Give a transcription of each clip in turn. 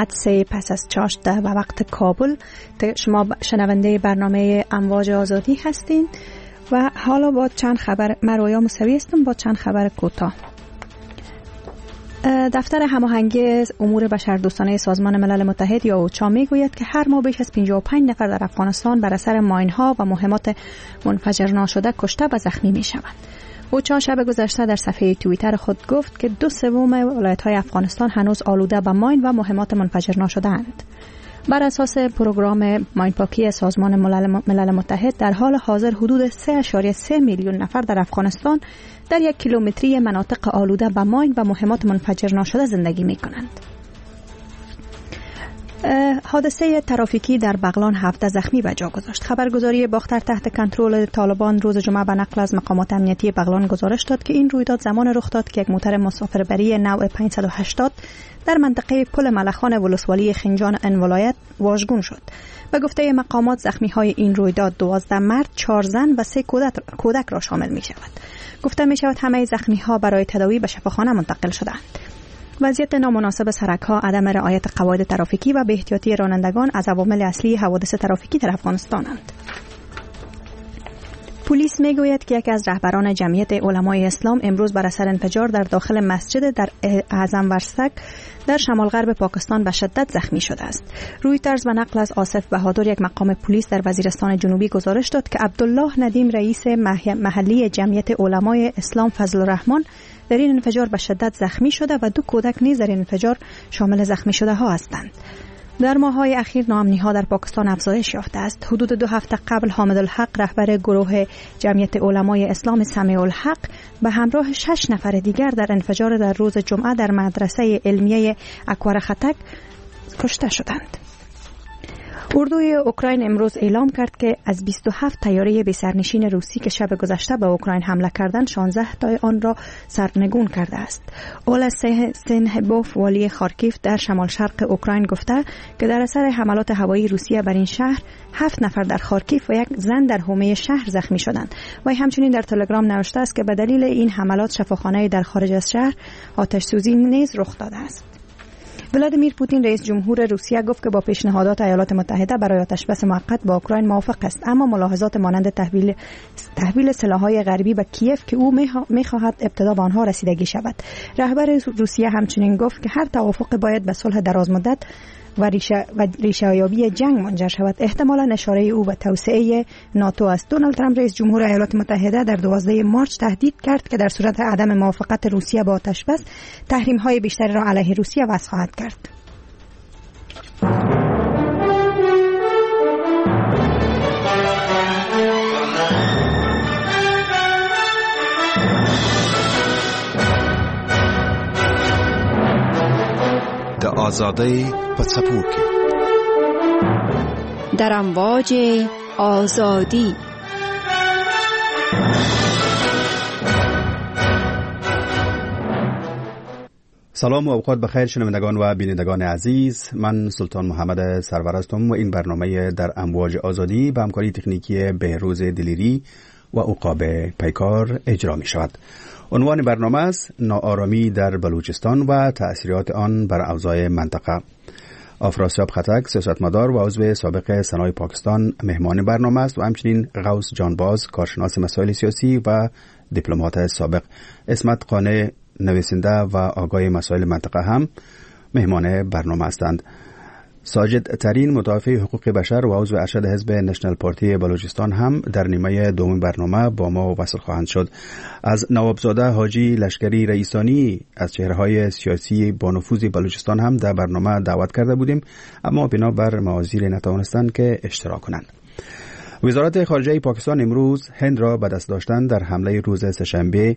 ساعت 3 پس از چاشت و وقت کابل. شما شنونده برنامه امواج آزادی هستین و حالا با چند خبر مرویا موسوی هستم با چند خبر کوتاه. دفتر هماهنگی امور بشردوستانه سازمان ملل متحد یا اوچا میگوید که هر ماه بیش از 55 نفر در افغانستان بر اثر ماین‌ها و مهمات منفجر ناشده کشته و زخمی میشوند. اوچا شب گذشته در صفحه توییتر خود گفت که 2/3 ولایت‌های افغانستان هنوز آلوده به ماین و مهمات منفجر ناشده اند. بر اساس پروگرام ماین پاکی سازمان ملل متحد در حال حاضر حدود 3.3 میلیون نفر در افغانستان در 1 کیلومتری مناطق آلوده به ماین و مهمات منفجر ناشده زندگی می کنند. حادثه ترافیکی در بغلان 17 زخمی به جا گذاشت. خبرگزاری باختر تحت کنترل طالبان روز جمعه به نقل از مقامات امنیتی بغلان گزارش داد که این رویداد زمان رخ داد که یک موتر مسافربری نوع 580 در منطقه پل ملخان ولسوالی خنجان ولایت واژگون شد. به گفته مقامات زخمی‌های این رویداد 12 مرد، 4 زن و 3 کودک را شامل می شود. گفته می شود همه زخمی‌ها برای تداوی به شفاخانه منتقل شدند. وضعیت نامناسب سرک‌ها، عدم رعایت قواعد ترافیکی و بی‌احتیاطی رانندگان از عوامل اصلی حوادث ترافیکی در افغانستانند. پلیس میگوید که یکی از رهبران جمعیت علمای اسلام امروز بر اثر انفجار در داخل مسجد در اعظم ورسک در شمال غرب پاکستان به شدت زخمی شده است. رویترز به نقل از آصف بهادر یک مقام پلیس در وزیرستان جنوبی گزارش داد که عبدالله ندیم رئیس محلی جمعیت علمای اسلام فضل الرحمن در این انفجار به شدت زخمی شده و 2 کودک نیز در این انفجار شامل زخمی شده ها هستند. در ماه‌های اخیر ناامنی‌ها در پاکستان افزایش یافته است. حدود 2 هفته قبل حامد الحق رهبر گروه جمعیت علمای اسلام سمیع الحق به همراه 6 نفر دیگر در انفجار در روز جمعه در مدرسه علمیه اکوار خطک کشته شدند. اردوی اوکراین امروز اعلام کرد که از 27 طیاره بی‌سرنشین روسی که شب گذشته به اوکراین حمله کردند 16 تا آن را سرنگون کرده است. اولا سنهبوف والی خارکیف در شمال شرق اوکراین گفته که در اثر حملات هوایی روسیه بر این شهر 7 نفر در خارکیف و 1 زن در حومه شهر زخمی شدند. و همچنین در تلگرام نوشته است که به دلیل این حملات شفاخانه در خارج از شهر آتش سوزی نیز رخ داده است. ولادیمیر پوتین رئیس جمهور روسیه گفت که با پیشنهادات ایالات متحده برای آتشبس موقت با اوکراین موافق است، اما ملاحظات مانند تحویل سلاح‌های غربی به کیف که او می‌خواهد ابتدا به آنها رسیدگی شود. رهبر روسیه همچنین گفت که هر توافق باید به صلح درازمدت و ریشه‌یابی جنگ منجر شود. احتمالاً اشاره او به توسعه ناتو است. دونالد ترامپ رئیس جمهور ایالات متحده در 12 مارس تهدید کرد که در صورت عدم موافقت روسیه با آتشبس تحریم‌های بیشتری را علیه روسیه وضع خواهد کرد. آزادی و سپوکی در امواج آزادی. سلام و اوقات بخیر شنوندگان و بینندگان عزیز، من سلطان محمد سرور هستم و این برنامه در امواج آزادی به همکاری تکنیکی بهروز دلیری و عقاب پیکار اجرا می شود. عنوان برنامه است ناآرامی در بلوچستان و تأثیرات آن بر اوضاع منطقه. آفراسیاب خطک سیاستمدار و عضو سابق سنای پاکستان مهمان برنامه است و همچنین غوث جانباز کارشناس مسائل سیاسی و دیپلمات سابق. اسمت قانع نویسنده و آگاه مسائل منطقه هم مهمان برنامه هستند. ساجد ترین مدافع حقوق بشر و عضو ارشد حزب نشنل پارتی بلوچستان هم در نیمه دوم برنامه با ما وصل خواهند شد. از نوابزاده حاجی لشکری رئیسانی از چهره‌های سیاسی با نفوذ بلوچستان هم در برنامه دعوت کرده بودیم، اما بنابر موازیر نتوانستند که اشتراک کنند. وزارت خارجه پاکستان امروز هند را به دست داشتن در حمله روز سه‌شنبه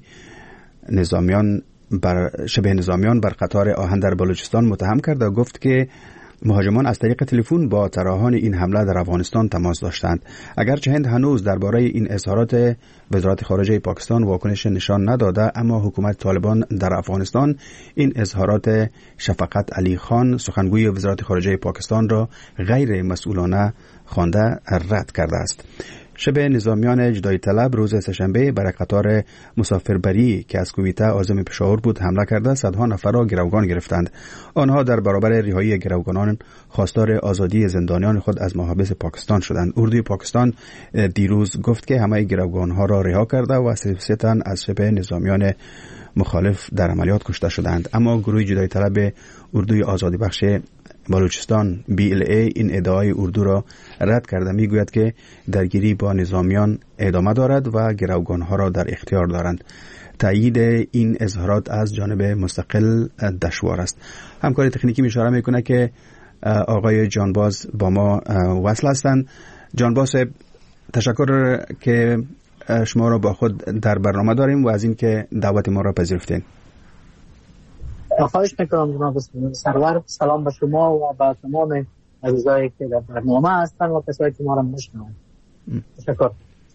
شبه نظامیان بر قطار آهن در بلوچستان متهم کرد و گفت که مهاجمان از طریق تلفن با طراحان این حمله در افغانستان تماس داشتند. اگرچه هند هنوز درباره این اظهارات وزارت خارجه پاکستان واکنش نشان نداده، اما حکومت طالبان در افغانستان این اظهارات شفقت علی خان سخنگوی وزارت خارجه پاکستان را غیر مسئولانه خوانده رد کرده است. شب نظامیان جدایی طلب روز سه‌شنبه بر قطار مسافربری که از کویته عازم پشاور بود حمله کرده صدها نفر را گروگان گرفتند. آنها در برابر رهایی گروگانان خواستار آزادی زندانیان خود از محابس پاکستان شدند. اردوی پاکستان دیروز گفت که همه گروگانها را رها کرده و 33 تن از شب نظامیان مخالف در عملیات کشته شدند. اما گروه جدایی طلب اردوی آزادی بخش بلوچستان BLA این ادعای اردو را رد کرده. میگوید که درگیری با نظامیان ادامه دارد و گروگانها را در اختیار دارند. تایید این اظهارات از جانب مستقل دشوار است. همکار تکنیکی اشاره میکنه که آقای جانباز با ما وصل هستند. جانباز صاحب، تشکر که شما را با خود در برنامه داریم و از این که دعوت ما را پذیرفتین. خواهش میکنم جناب سرور. سلام به شما و به تمام عزیزایی که در برنامه هستند و کسایی که ما را میشنوند. تشکر.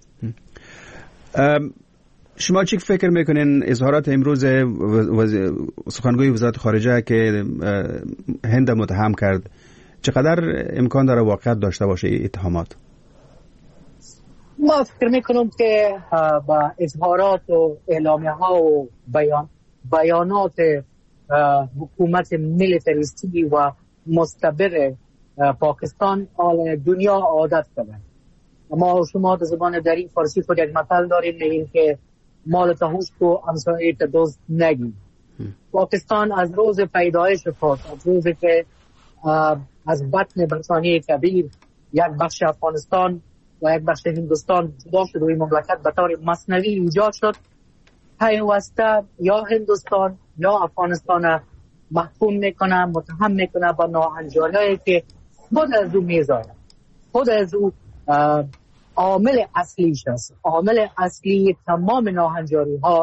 شما چی فکر میکنین اظهارات امروز سخنگوی وزارت خارجه که هند متهم کرد چقدر امکان داره واقعیت داشته باشه اتهامات؟ ما فکر میکنم که با اظهارات و اعلامیه ها و بیانات حکومت میلیتریستی و مستبر پاکستان آل دنیا عادت کرده. اما شما در زبان دری فارسی خود یک مثل داریم، میگیم که مال تهوش کو همسایه دوست نگی. پاکستان از روز پیدایش خود، از روزی که از بطن برطانیه کبیر یک بخش افغانستان و یک بخش هندوستان جدا شد و این مملکت به طور مصنوی ایجاد شد، پیوسته یا هندوستان یا افغانستان محکوم میکنه، متهم میکنه با ناهنجاری‌هایی که خود از او میذاره. خود از او عامل اصلیش است. عامل اصلی تمام ناهنجاری ها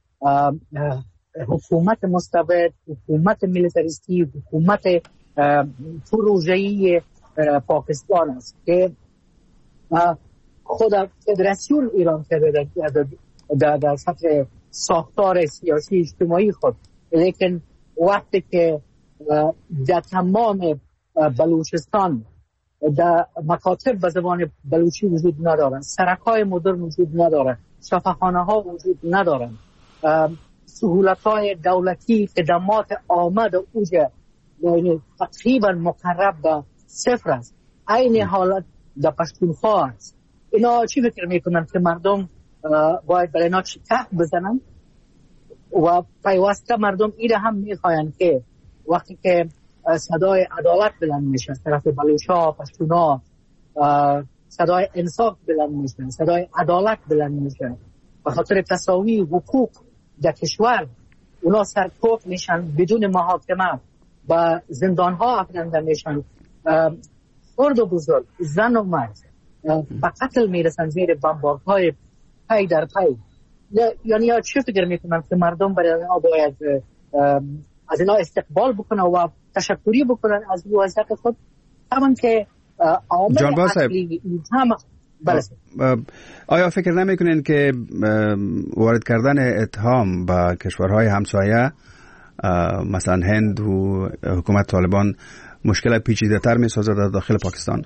حکومت مستبد، حکومت میلیتریستی، حکومت پروژه‌ای پاکستان است که خود فدراسیون ایران کرده در سطح ساختار سیاسی اجتماعی خود، لیکن وقتی که در تمام بلوچستان در مکاتب به زبان بلوچی وجود ندارن، سرک‌های مدرن وجود ندارن، شفاخانه ها وجود ندارن، سهولت‌های دولتی خدمات آمد اوجه تقریبا مقرب به صفر است. این حالت در پشتونخوا است. اینا چی فکر میکنن که مردم باید برای اینا چکه بزنن و پیوسته مردم ایره هم میخواین که وقتی که صدای عدالت بلند میشه از طرف بلوچا، پشتونا، صدای انصاف بلند میشه، صدای عدالت بلند میشه، به خاطر تساوی حقوق در کشور اونا سرکوب میشن، بدون محاکمه و زندان ها افکنده میشن، خرد و بزرگ، زن و مرد به قتل میرسن زیر بمبارک های پی در پی. یعنی چه فکر میکنن که مردم برای اینا باید از اینا استقبال بکنن و تشکری بکنن از وضعیت خود؟ همون که عامل اصلی هم آیا فکر نمیکنین که وارد کردن اتهام به کشورهای همسایه مثلا هند و حکومت طالبان مشکل پیچیده تر می سازد در داخل پاکستان؟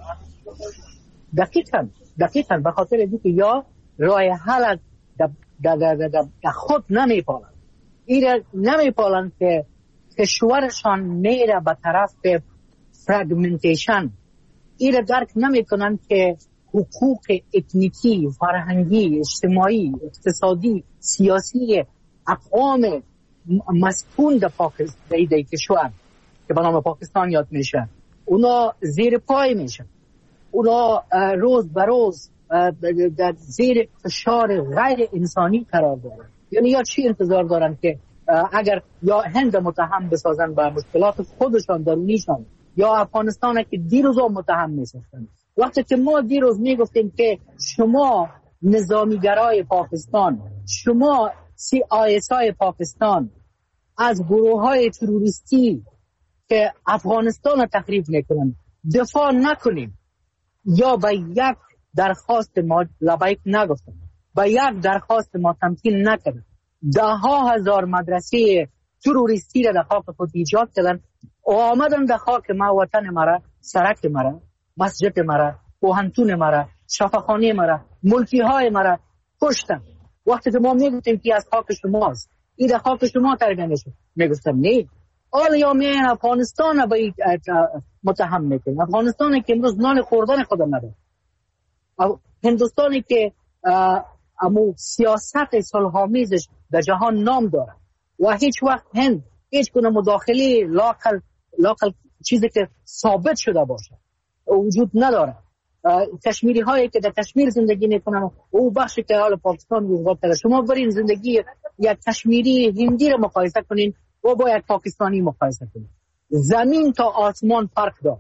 دقیقاً به خاطر اینکه یا راه حل در خود نمیپالند، ایره نمیپالند که کشورشان میره به طرف فرگمنتیشن، ایره درک نمیکنند که حقوق اتنیکی، فرهنگی، اجتماعی، اقتصادی، سیاسی اقوام مسکون در پاکستان در کشور که به نام پاکستان یاد میشه اونا زیر پای میشن، اونا روز به روز در زیر فشار غیر انسانی قرار دارن. یعنی یا چی انتظار دارن که اگر یا هند متهم بسازن به مشکلات خودشان درونیشان یا افغانستان که دیروز متهم میسازن، وقتی که ما دیروز میگفتیم که شما نظامیگرای پاکستان، شما CISI پاکستان از گروه های تروریستی که افغانستان را تخریب میکنن دفاع نکنیم، یا به یک درخواست ما لبیک نگفتن، به یک درخواست ما تمکین نکردن، 10,000 مدرسه تروریستی را در خاک خود ایجاد کردن و آمدن در خاک ما، وطن مرا، سرک مرا، مسجد مرا، پوهنتون مرا، شفاخانه مرا، ملکی های مرا کشتن. وقتی که ما میگفتیم که از خاک شماست، این در خاک شما تربیت میشه، میگفتم نه. حالا یا میان افغانستان با متهم میکنن، افغانستانی که امروز نان خوردن خودم نداره، هندوستانی که امو سیاست صلح‌آمیزش در جهان نام داره و هیچ وقت هند هیچ گونه مداخله لاقل چیزی که ثابت شده باشه وجود نداره. کشمیری هایی که در کشمیر زندگی میکنن او بخشی که حال پاکستان وجود داره، شما برین زندگی یک کشمیری هندی رو مقایسه کنین و با یک پاکستانی مقایسه کنین، زمین تا آسمان فرق داره.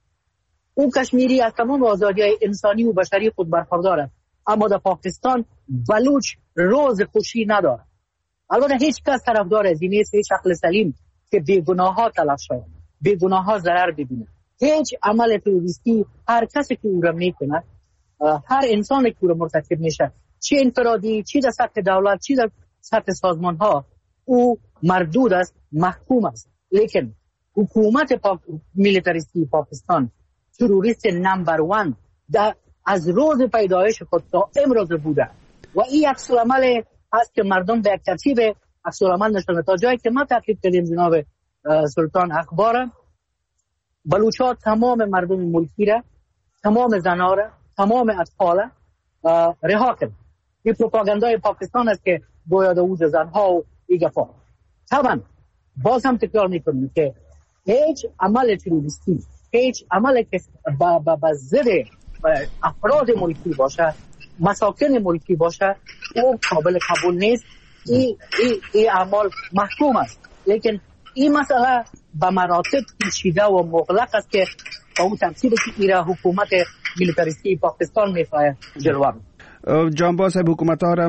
او کشمیری از تمام آزادی‌های انسانی و بشری خود برخورداره، اما در پاکستان بلوچ روز خوشی نداره. البته هیچ کس طرفدار از این نیست، هیچ عقل سلیم که بیگناه‌ها تلف شود، بیگناه‌ها ضرر ببینه. هیچ عمل تروریستی هر کسی که او را میکنه، هر انسانی که او را مرتکب میشه، چه انفرادی، چه در سطح دولت، چه در سطح سازمان ها، او مردود است، محکوم است. لیکن حکومت میلیتاریستی پاکستان تروریست نمبر 1 از روز پیدایش خود تا امروز بوده و این عکس العمل هست که مردم به یک ترتیب عکس العمل نشون. تا جایی که ما تحقیق کردیم جناب سلطان اخبار، بلوچ‌ها تمام مردم ملکی را، تمام زن‌ها را، تمام اطفال رها کرد. این پروپاگاندای پاکستان است که گویا دوز زن‌ها و ایگفا. طبعا باز هم تکرار می‌کنیم که هیچ عمل تروریستی، هیچ عمل که با ضد افراد ملکی باشه، مساکن ملکی باشه، او قابل قبول نیست. این اعمال محکوم است. لیکن این مسئله به مراتب پیچیده و مغلق است که با اون تفسیری که ایران حکومت میلیتاریستی پاکستان میخواه جلوه بده. جانباز حکومت ها را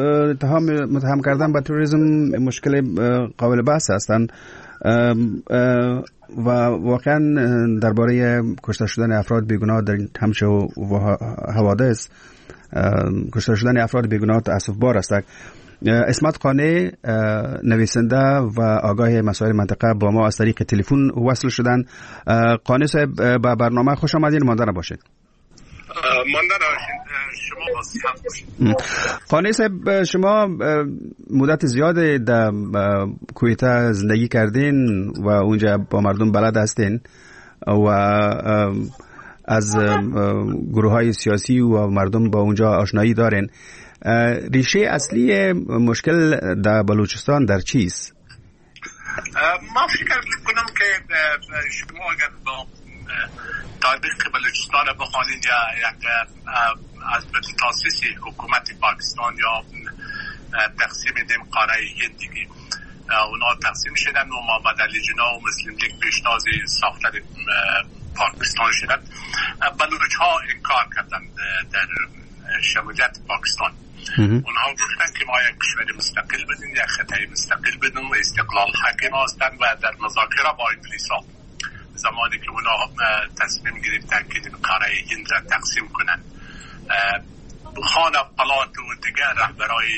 متهم کردن با تروریسم مشکل قابل بحث هستند و واقعا درباره کشته شدن افراد بیگناه در همچه حوادث کشته شدن افراد بیگناه تأسف بار است. اسمت قانع نویسنده و آگاه مسائل منطقه با ما از طریق تلفن وصل شدن. قانع صاحب به برنامه خوش آمدین. مانده نباشید. شما باشید. قانع صاحب، شما مدت زیاد در کویت زندگی کردین و اونجا با مردم بلد هستین و از گروه های سیاسی و مردم با اونجا آشنایی دارین. ریشه اصلی مشکل در بلوچستان در چیست؟ ما فکر میکنم که شما اگر با تاریخ بلوچستان بخوانید یا یک از تاسیس حکومت پاکستان یا تقسیم دیم قاره هند دیگه اونا تقسیم شدن و محمد علی جناح و مسلم لیگ پیشتاز ساختن پاکستان شدن. بلوچ ها انکار کردن در شمولیت پاکستان. اونها گفتن که ما یک کشور مستقل بدیم، یک خطه مستقل بدیم و استقلال حاکم هستند و در مذاکره با انگلیس ها زمانی که اونها تصمیم گرفتن که این قاره هند را تقسیم کنن، خان پلات و دیگر رهبرای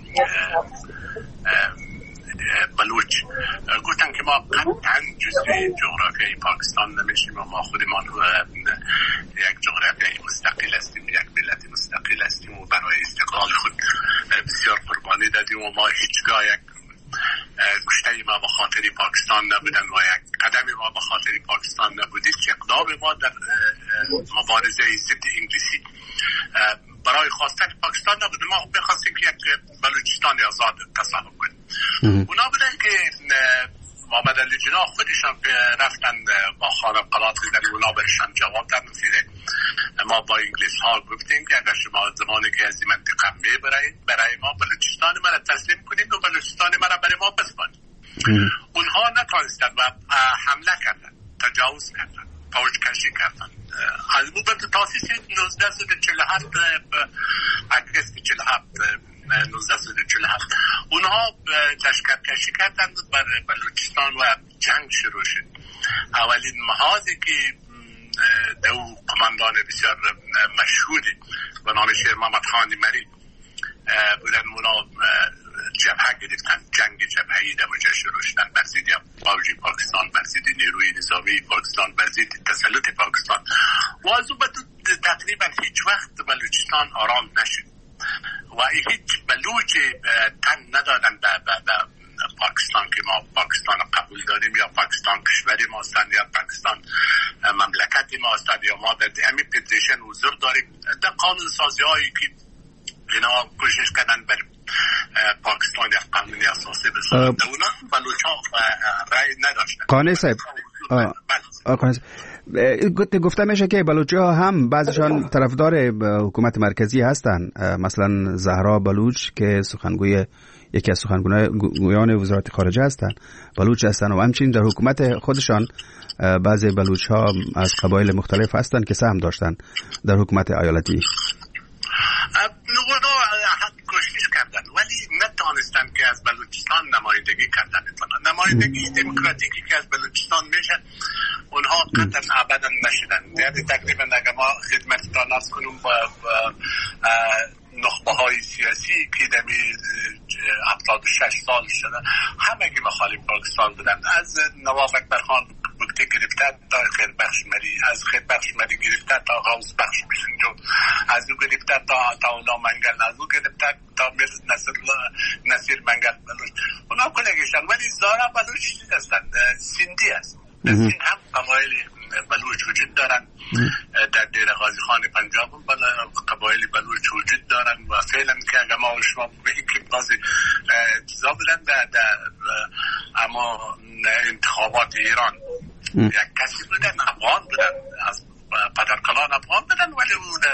بلوچ گفتن که ما قطعا جزء جغرافیای پاکستان نمیشیم و ما خودمان یک جغرافیای مستقل هستیم، یک ملت مستقل هستیم و برای استقلال خود بسیار قربانی دادیم و ما هیچگاه یک کشته ما به خاطر پاکستان نبودن و یک قدم ما به خاطر پاکستان نبودید که اقدام ما در مبارزه ضد انگلیسی برای خواستن پاکستان نبود. ما می‌خواستیم که یک بلوچستان آزاد تصور کنیم. اونا بودن که محمد علی جناح خودشان رفتن با خانم قلات در اونا برشان جواب دادن که ما با انگلیس ها گفتیم که اگر شما زمانی که از این منطقه میبرید برای ما بلوچستان ما را تسلیم کنید و بلوچستان ما را برای ما بسپارید. اونها نتوانستن و حمله کردن، تجاوز کردن، فوج کشی کردن. از موقع تاسیس 1947 اگست 47 1947 اونها لشکرکشی کردند بر بلوچستان و جنگ شروع شد. اولین محاذی که دو قماندان بسیار مشهوری به نام شیر محمد خان مری بودن، اونا جبهه گرفتن، جنگ جبهه‌ای در وجه شروع شدن بر ضد فوج پاکستان، بر ضد نیروی نظامی پاکستان، بر ضد تسلط پاکستان و از اون بعد تقریبا هیچ وقت بلوچستان آرام نشد و هیچ بلوچ تن ندادن به پاکستان که ما پاکستان قبول داریم یا پاکستان کشوری ما هستند یا پاکستان مملکت ما هستند یا ما در همین فدریشن حضور داریم. در قانون سازی هایی که اینا کوشش کردن بر پاکستان یک قانونی اساسی بسازند اونا بلوچ ها رای نداشتن. قانع صاحب گفته میشه که بلوچی ها هم بعضشان طرفدار حکومت مرکزی هستند، مثلا زهرا بلوچ که یکی از سخنگویان وزارت خارجه هستند بلوچ هستند و همچنین در حکومت خودشان بعضی بلوچ ها از قبایل مختلف هستند که سهم داشتند در حکومت ایالتی. نوگونا کوشش کردن ولی نتوانستن که از بلوچستان نمایندگی کردن. نمایندگی دموکراتیکی که از بلوچستان میشه اونها قطعا ابدا نشدن. یعنی تقریبا اگر ما خدمتتان عرض کنم با نخبه های سیاسی که دمی 76 سال شده همه که مخالف پاکستان بودن، از نواب اکبرخان بگته گرفته تا خیربخش مری، از خیربخش مری گرفته تا غوث بخش بسنجو، از او گرفته تا اولا منگل، از او گرفته تا نصیر منگل بلوچ، اونا کلگشن. ولی زارا بلوچ هستند، سندی است. در سند هم قبایل بلوچ وجود دارن، در دیر غازی خان پنجاب قبایل بلوچ وجود دارن و فعلا که اگر ما شما بگیم که بازی چیزا بودن در اما انتخابات ایران یک کسی بودن افغان بودن، از پدرکلان افغان بودن ولی اون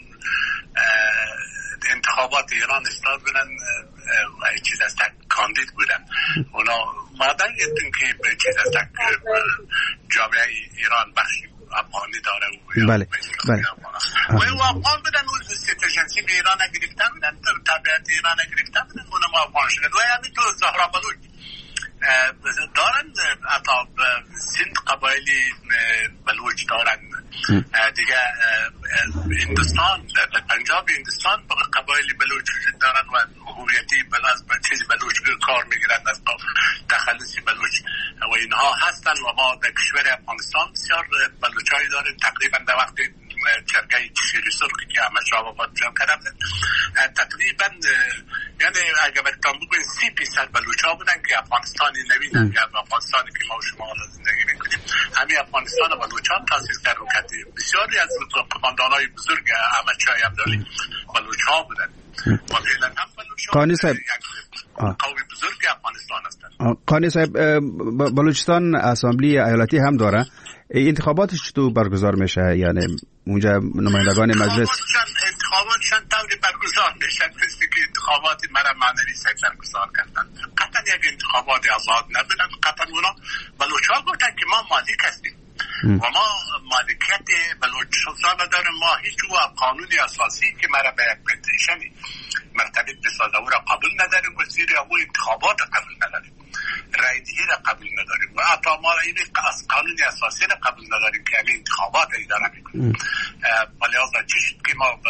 انتخابات ایران استاد بودن و چیز از تک کاندید بودن. اونا مادن یدن که به چیز از تک جامعه ایران بخشی افغانی داره بله و افغان بودن و سترجنسی به ایران گرفتن بودن، طبیعت ایران گرفتن بودن، اونا ما افغان شدن. و همین تو زهرا بلوچ دارن، اتا سند قبایلی بلوچ دارن دیگه. هندوستان در پنجاب هندوستان قبایلی بلوچ وجود دارن و هویتی چیزی بلوچ کار میگیرن، از تخلصی بلوچ و اینها هستن. و ما در کشور افغانستان بسیار بلوچایی داریم. تقریبا در وقت جرگه شیر سرخی که همه شاب آباد جمع کردن تقریبا یعنی اگر برکتان بگوین 30% بلوچ ها بودن که افغانستانی نویدن که افغانستانی که ما و شما زندگی میکنیم همین افغانستان بلوچ ها تاسیس کرد. بسیاری از قماندان های بزرگ احمدشاه ابدالی بلوچ ها بودن و فعلا هم بلوچ ها قومی بزرگ افغانستان هستند. قانی صاحب بلوچستان اسامبلی ایالتی هم داره، انتخاباتش چطور برگزار میشه؟ یعنی اونجا نمایندگان مجلس انتخاباتشان طوری برگزار میشن مثل که انتخابات مرا معنوی سیف برگزار کردن. قطعا یک انتخابات آزاد نبودن. قطعا اونا بلوچ ها گفتن که ما مالک هستیم و ما مالکیت بلوچستان داریم. ما هیچ قانونی اساسی که مرا به یک پتیشنی مرتبط بسازه او را قبول نداریم و زیر او انتخابات قبول نداریم، رای دهی را قبول نداریم و حتی ما این از قانونی اساسی را قبول نداریم که همین انتخابات اداره میکنیم. ولی از چی شد که ما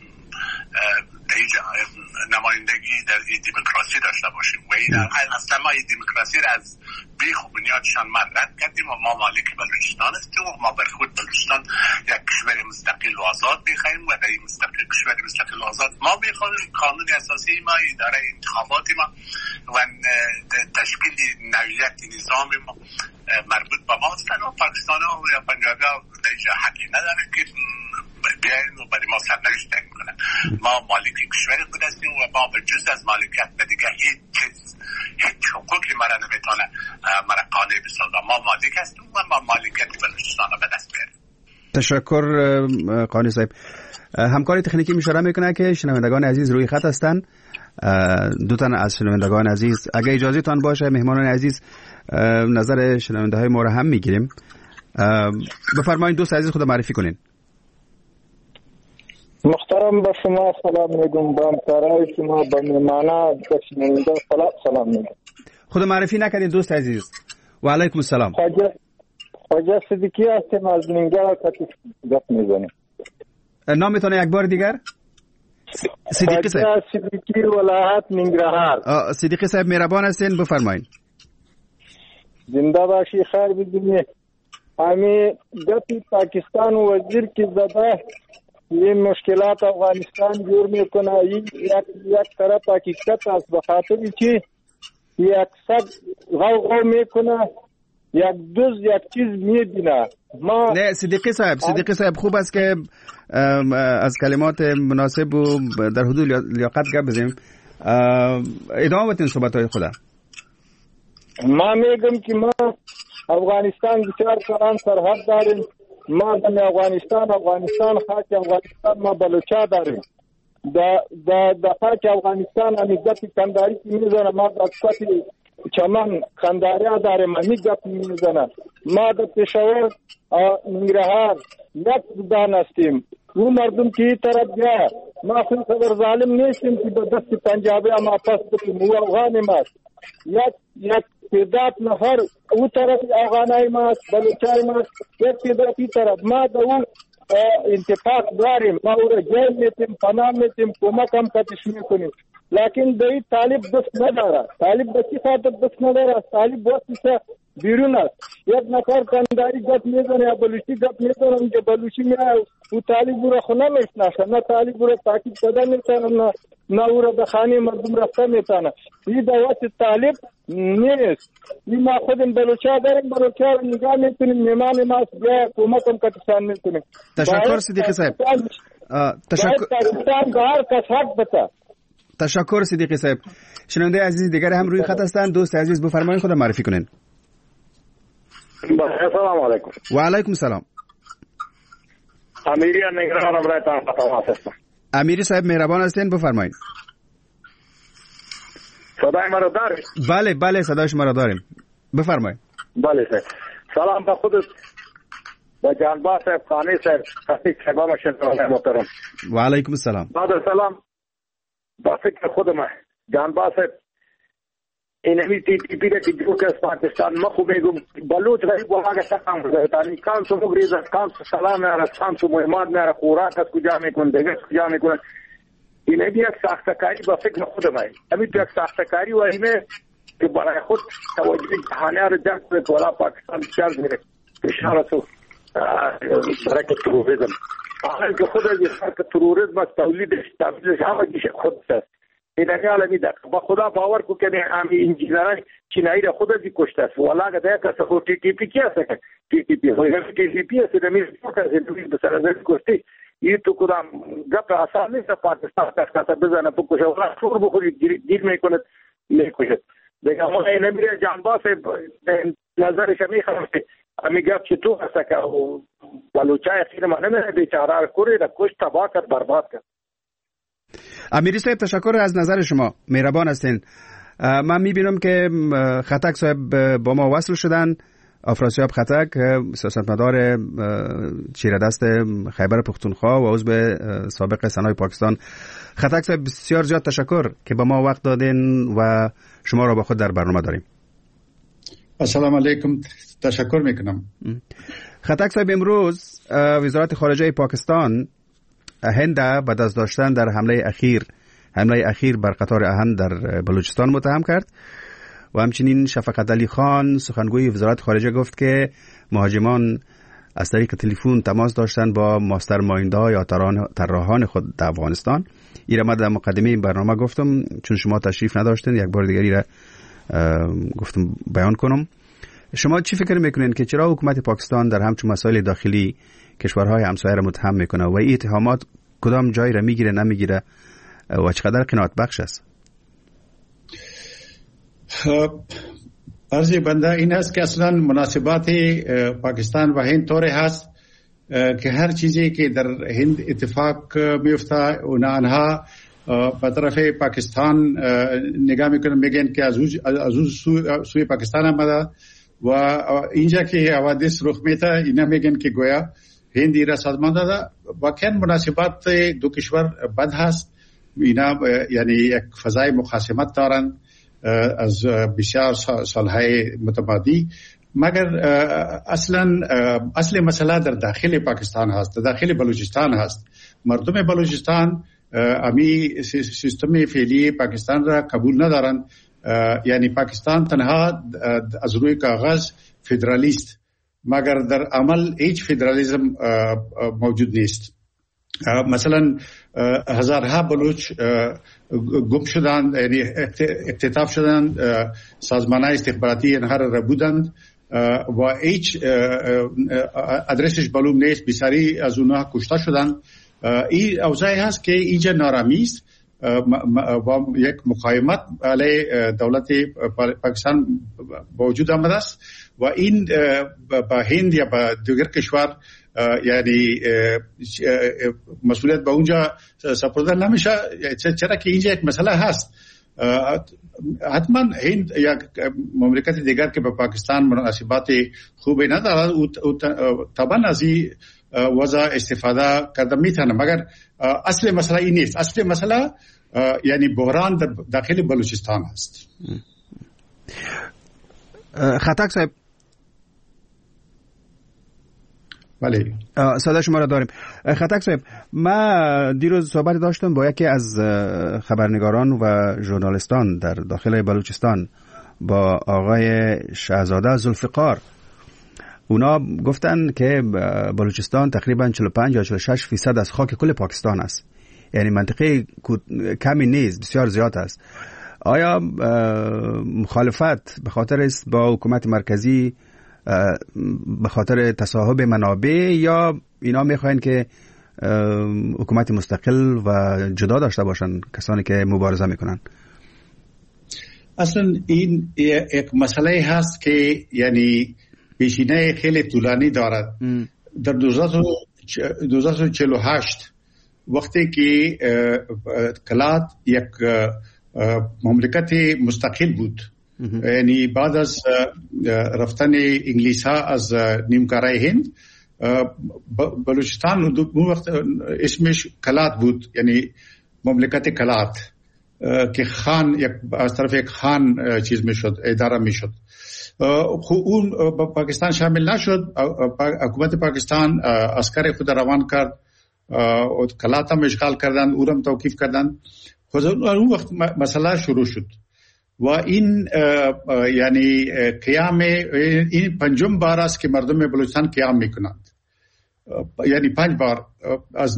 نمایندگی در دموکراسی داشته باشیم و این اصلا ما این دموکراسی را از بیخ و بنیادشان رد کردیم و ما مالک بلوچستان هستیم و ما بر خود بلوچستان یک کشور مستقل و آزاد میخواهیم و در این کشور مستقل و آزاد ما میخواهیم قانون اساسی ما، اداره انتخابات ما و تشکیل نوعیت نظام ما مربوط به ما هستند و پاکستان ها و پنجابی ها در اینجا حقی نداره که بیاین و برای ما سرنوشت تعیین کنن. ما مالک کشور خود هستیم و ما به جز از مالکیت به دیگه هیچ حقوقی مرا نمیتونه مرا قانع بسازه. ما مالک هستیم و ما مالکیت بلوچستان را به دست بیاریم. تشکر قانی صاحب. همکاری تکنیکی مشوره میکنه که شنوندگان عزیز روی خط هستند. دو تن از شنوندگان عزیز اگه اجازه تان باشه مهمانان عزیز نظر شنونده های ما را هم میگیریم. بفرمایید دوست عزیز خود معرفی کنین. محترم به شما سلام میگم، به همکارای شما، به مهمانان شنونده سلام میگم. خود معرفی نکردین دوست عزیز. و علیکم السلام. خواجه صدیقی هستم از نینگرهار گپ میزنم. نامتون یک بار دیگر؟ صدیقی صاحب. خواجه صدیقی ولایت نینگرهار. صدیقی صاحب مهربان هستین بفرمایید. زنده باشی، خیر بدونی. همین گپی پاکستان وزیر کی زده این مشکلات افغانستان جور میکنه. این یک طرف حقیقت است، به خاطر که یک صد غو میکنه، یک دوز یک چیز میبینه. نه صدیقی صاحب خوب است که از کلمات مناسب و در حدود لیاقت گپ بزنیم. ادامه بدین صحبت های خدا. ما میگم که ما افغانستان بسیار کلان سرحد داریم. ما در افغانستان خاک افغانستان ما بلوچا داریم. در خاک افغانستان همی گپی کنداری که میزنه، ما در خاک چمن کنداری ها داریم، همی گپی میزنه. ما در پشاور ننگرهار یک زبان هستیم. او مردم که این طرف بیا، ما خیلی خبر ظالم نیستیم که به دست پنجابی ما پس بکنیم. او افغان ماست، یک تعداد نفر او طرف افغانای ماست، بلوچای ماست، یک تعداد این طرف. ما در او انتفاق داریم، ما او را جیل میتیم، پناه میتیم، کمک هم کتش میکنیم. لیکن دایی طالب دست نداره. طالب بچی خاطر دست نداره. طالب وقتی بیرون است. یک نفر کنداری گپ میزنه یا بلوچی گپ میزنه، اونجا بلوچی میاد، او طالب او را خود نمیشناسه، نه طالب او را تاکید پیدا میتونه، نه او را به خانه مردم رفته میتونه. این دوات طالب نیست. این ما خودم بلوچا داریم، بلوچا را نگاه میکنیم، میمان ما بیا کمک هم کتسان میکنیم. تشکر صدیقی صاحب. پاکستان به هر کس حق بده. تشکر صدیقی صاحب. شنونده عزیز دیگر هم روی خط هستند. دوست عزیز بفرمایید خود معرفی کنین. السلام علیکم. و علیکم سلام. امیری نگران برایتان تماس هستم. امیری صاحب مهربان هستین، بفرمایید. صدای مرا دارید؟ بله صدای شما را داریم، بفرمایید. بله صاحب. سلام به خودت، به جانباز صاحب، خانه صاحب، خطیب صاحب مشهور محترم. و علیکم السلام. بعد سلام با فکر خودم جانباز صاحب، این تی پی را که جو که از پاکستان ما خوب میگم بلوچ غریب و آگه سکم بزرگتانی کام سو مگریز از کام سو سلام میاره، کام سو مهمات میاره، خوراک از کجا میکن، دیگه از کجا میکنن. این بی یک ساختکاری با فکر خودم هایی. امی تو یک ساختکاری و اینه که برای خود توجه جهانی را جمع کنه که ولا پاکستان بسیار میره اشاره سو برای که تروریزم. آخر که خود از یک تروریزم از تولیدش همه دیشه خود است. این عالمی ده با خدا باور کو که امی انجینران چینایی را خود از کشته است. والا که ده کس خود تی پی کی است که تی پی است نمیز نمیز بسر از کشتی. این تو کدام گپ آسان نیست پاکستان کاسا بزنه بکشه ولی شور بخوری گیر میکنه میکشه. دیگه ما نمیره جانباز نظرش میخوام امی گپ چه تو است که بلوچای خیر ما نمیره بیچاره کوری را کشت تباه کرد برباد کرد. امیری صاحب تشکر از نظر شما، مهربان هستین. من میبینم که خطک صاحب با ما وصل شدن. افراسیاب خطک، سیاستمدار چیردست خیبر پختونخوا و عضو سابق سنای پاکستان. خطک صاحب بسیار زیاد تشکر که با ما وقت دادین و شما را با خود در برنامه داریم. السلام علیکم، تشکر میکنم. خطک صاحب امروز وزارت خارجه پاکستان هند به دست داشتن در حمله اخیر بر قطار اهن در بلوچستان متهم کرد و همچنین شفقت علی خان سخنگوی وزارت خارجه گفت که مهاجمان از طریق تلفن تماس داشتن با ماسترمایندها یا طراحان خود در افغانستان. این را من در مقدمه این برنامه گفتم، چون شما تشریف نداشتین یک بار دیگری را گفتم بیان کنم. شما چی فکر میکنین که چرا حکومت پاکستان در همچون مسائل داخلی کشورهای همسایه را متهم میکنه و این اتهامات کدام جای را میگیره نمیگیره و چقدر قناعت بخش است؟ عرض بنده این است که اصلا مناسبات پاکستان و هند طوری هست که هر چیزی که در هند اتفاق میفته آنها به طرف پاکستان نگاه میکنن، میگن که از اون سوی پاکستان آمده و اینجا که حوادث رخ میده اینا میگن که گویا هندی را سازمان داده. واقعا مناسبات دو کشور بد هست. اینا یعنی یک فضای مخاصمت دارن از بسیار سالهای متمادی، مگر اصل مسئله در داخل پاکستان هست، در داخل بلوچستان هست. مردم بلوچستان امی سیستم فعلی پاکستان را قبول ندارن. یعنی پاکستان تنها از روی کاغذ فدرالیست، مگر در عمل هیچ فدرالیزم موجود نیست. مثلا هزارها بلوچ گم شدند، یعنی اختطاف شدند، سازمان‌های استخباراتی اینها را بودند و هیچ ادرسش معلوم نیست، بسیاری از اونها کشته شدند. این اوضاعی هست که اینجا نارامی است و یک مقاومت علیه دولت پاکستان با وجود آمده است و این با هند یا با دیگر کشور یعنی مسئولیت با اونجا سپرده نمیشه، چرا که اینجا یک مسئله هست. حتما هند یا مملکت دیگر که با پاکستان مناسبات خوبی ندارد طبعا از این وضع استفاده کرده میتونه، مگر اصل مسئله این نیست. اصل مسئله یعنی بحران در داخل بلوچستان است. خطک صاحب، بله صدا شما را داریم. خطک صاحب، من دیروز صحبت داشتم با یکی از خبرنگاران و ژورنالیستان در داخل بلوچستان با آقای شهزاده ذوالفقار. اونا گفتن که بلوچستان تقریبا 45 یا 46% از خاک کل پاکستان است، یعنی منطقه کمی نیست، بسیار زیاد است. آیا مخالفت به خاطر است با حکومت مرکزی، به خاطر تصاحب منابع، یا اینا میخواین که حکومت مستقل و جدا داشته باشن کسانی که مبارزه میکنن؟ اصلا این یک مسئله هست که یعنی پیشینه خیلی طولانی دارد. در 2048 وقتی که کلات یک مملکت مستقل بود، یعنی بعد از رفتن انگلیس ها از نیمکره هند، بلوچستان اون وقت اسمش کلات بود، یعنی مملکت کلات که خان از طرف یک خان چیز میشد، اداره میشد. اون پاکستان شامل نشد. حکومت پاکستان عسکر خود روان کرد، کلات هم اشغال کردن، اورم توقیف کردن. اون وقت مسئله شروع شد و این یعنی قیام، این پنجم بار است که مردم بلوچستان قیام میکنند، یعنی 5 بار از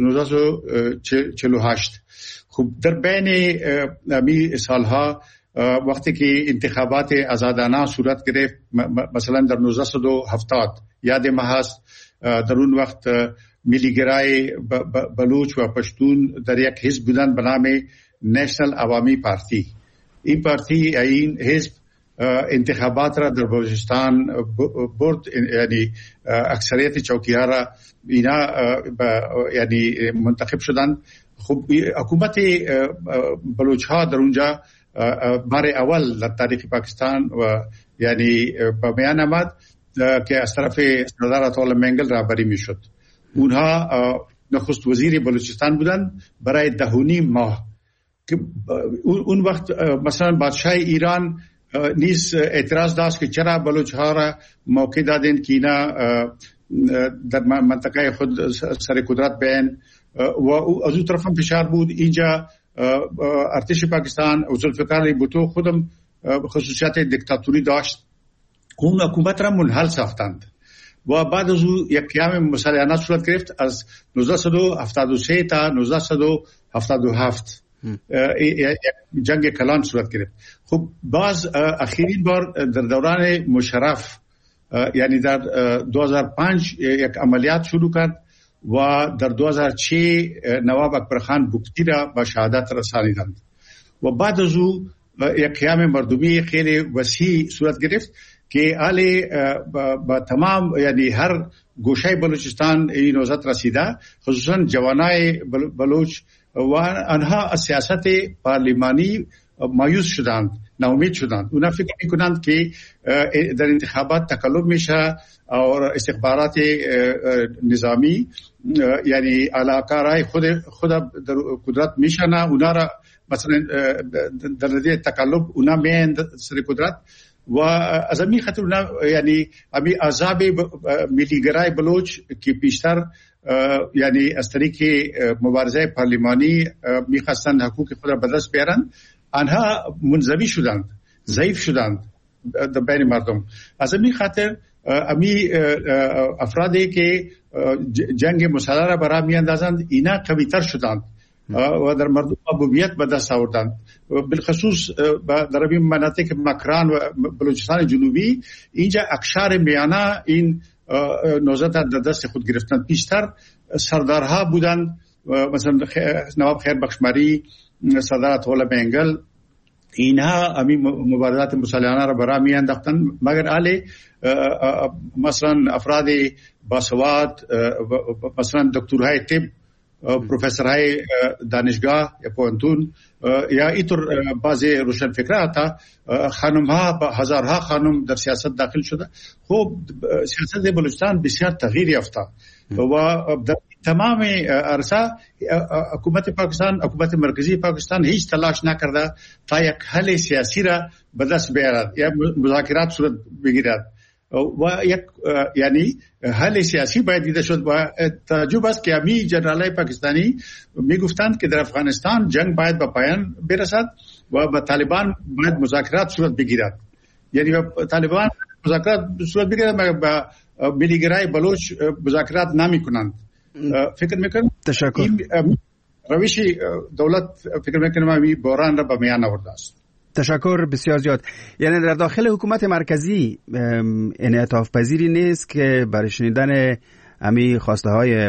1948. خب در بین امی سالها وقتی که انتخابات آزادانه صورت گرفت، مثلا در 1970 یاد ما هست، در اون وقت ملیگرای بلوچ و پشتون در یک حزب بودن به نام نیشنل عوامی پارتی. این پارتی، این حزب انتخابات را در بلوچستان برد، یعنی اکثریت چوکی‌ها را اینا یعنی منتخب شدند. خب حکومت بلوچ ها در اونجا بار اول در تاریخ پاکستان و یعنی به میان آمد که از طرف سردار عطاالله منگل رهبری میشد. اونها نخست وزیر بلوچستان بودند برای 10.5 ماه. که اون وقت مثلا بادشاه ایران نیز اعتراض داشت که چرا بلوچ ها را موقع دادند که اینا در منطقه خود سر قدرت بین، و از اون طرف هم فشار بود. اینجا ارتش پاکستان و ذوالفقار بوتو خودم خصوصیات دیکتاتوری داشت، اون حکومت را منحل ساختند و بعد از اون یک قیام مسلحانه صورت گرفت از 1973 تا 1977 جنگ کلان صورت گرفت. خب باز اخیرین بار در دوران مشرف، یعنی در 2005 یک عملیات شروع کرد و در 2006 نواب اکبرخان بگتی را به شهادت رسانیدند و بعد از او یک قیام مردمی خیلی وسیع صورت گرفت که آلی با تمام یعنی هر گوشه بلوچستان این نوزت رسیده، خصوصا جوانای بلوچ و آنها از سیاست پارلمانی مایوس شدند، ناامید شدند. اونا فکر میکنند که در انتخابات تقلب میشه اور استخبارات نظامی یعنی علاقه خود در قدرت میشنه، اونا را مثلا در نتیجه تقلب اونا میند سر قدرت و از همین خاطر اونا یعنی همین عذاب ملیگرای بلوچ که بیشتر یعنی از طریق مبارزه پارلمانی میخواستند حقوق خود را به دست بیارن، آنها منزوی شدند، ضعیف شدند در بین مردم. از همین خاطر امی افرادی که جنگ مسلح را برای میاندازند اینا قوی‌تر شدند و در مردم محبوبیت به دست آوردند. بالخصوص در این مناطق مکران و بلوچستان جنوبی اینجا اقشار میانه این نوزاد در دست خود گرفتند. پیشتر سردارها بودند، مثلا نواب خیربخش مری، سردار اطوله بنگل، اینها امی مبارزات مسلحانه را برای میانداختند. مگر علی مثلا افراد باسواد، مثلا دکترهای طب، پروفسورهای دانشگاه یا پوهنتون یا اینطور بعضی روشنفکرها تا خانم‌ها، هزارها خانم در سیاست داخل شده. خب سیاست بلوچستان بسیار تغییر یافته و در تمام عرصه حکومت پاکستان، حکومت مرکزی پاکستان هیچ تلاش نکرده تا یک حل سیاسی را به دست بیارد یا مذاکرات صورت بگیرد و یک یعنی حل سیاسی باید دیده شد. و تعجب است که امی جنرالای پاکستانی میگفتند که در افغانستان جنگ باید به پایان برسد و با طالبان باید مذاکرات صورت بگیرد. یعنی با طالبان مذاکرات صورت بگیرد مگر با ملیگرای بلوچ مذاکرات نمی کنند. فکر میکنم تشکر. روش دولت فکر میکنم امی بحران را به میان آورده است. تشکر بسیار زیاد. یعنی در داخل حکومت مرکزی انعطاف پذیری نیست که برای شنیدن امی خواسته های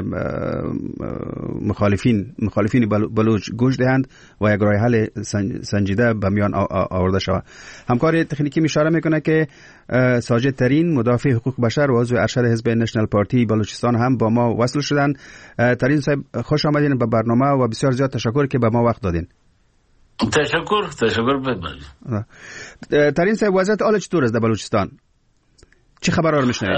مخالفین بلوچ گوش دهند و یک راه حل سنجیده به میان آورده شود. همکار تکنیکی اشاره میکنه که ساجد ترین مدافع حقوق بشر و عضو ارشد حزب نشنال پارتی بلوچستان هم با ما وصل شدن. ترین صاحب خوش آمدین به برنامه و بسیار زیاد تشکر که به ما وقت دادین. تشکر بدبخت. ترین صاحب وضعیت حال چطور است در بلوچستان؟ چه خبرها رو میشنوید؟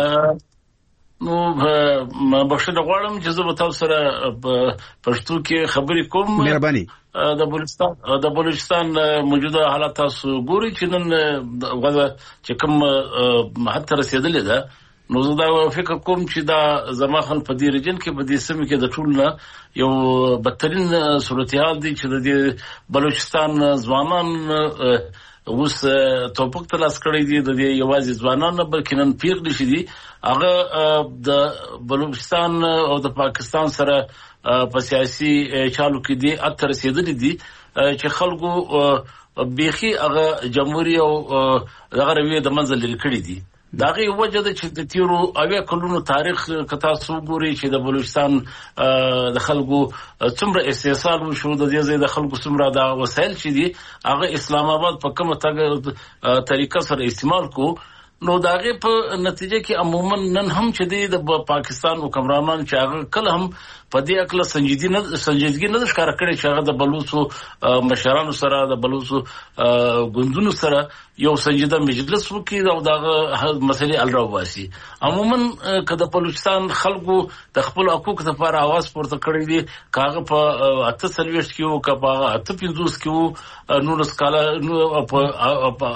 ما بخښنه غواړم چې زه به تاسو سره په پښتو کې خبرې کوم. مهرباني. د بلوچستان موجوده حالات تاسو ګورئ چې نن غواړم چې کوم حتی رسیدلې ده. نو زه دا فکر کوم چې دا زماخن په دې ریجن کې په دې سیمه کې د ټول نه یو بدترین صورتحال دی چې د بلوچستان ځوانان اوس توپک تلاش کړی دي. د یوازې ځوانان نه بلکې نن پیغلې شي دي. هغه د بلوچستان او د پاکستان سره په سیاسي چالو کې دي اتر رسیدلې دي چې خلکو بیخي هغه جمهوریت او دغه رویه د منځ لري کړی دي. داغه وجه د چې د تیرو اویا کلونو تاریخ کتا سو ګوري چې د بلوچستان د خلکو څومره استحصال وشو، د دې ځای د خلکو څومره د وسایل چې دي هغه اسلام آباد په کومه طریقه سره استعمال کو. نو داغه په نتیجه کې عموما نن هم چې د پاکستان حکمرانان چې هغه کله هم په دې اکل سنجیدګي نه ښکار کړي چې هغه د بلوچو مشرانو سره د بلوچو ګوندونو سره یو سنجیده مجلس وکړي او دغه مسلې الراواسي. عموما که د بلوچستان خلکو د خپل حقوق لپاره आवाज پورته کړی دي، کاغه په 48 کې او کپا 55 کې او نو سکاله نو په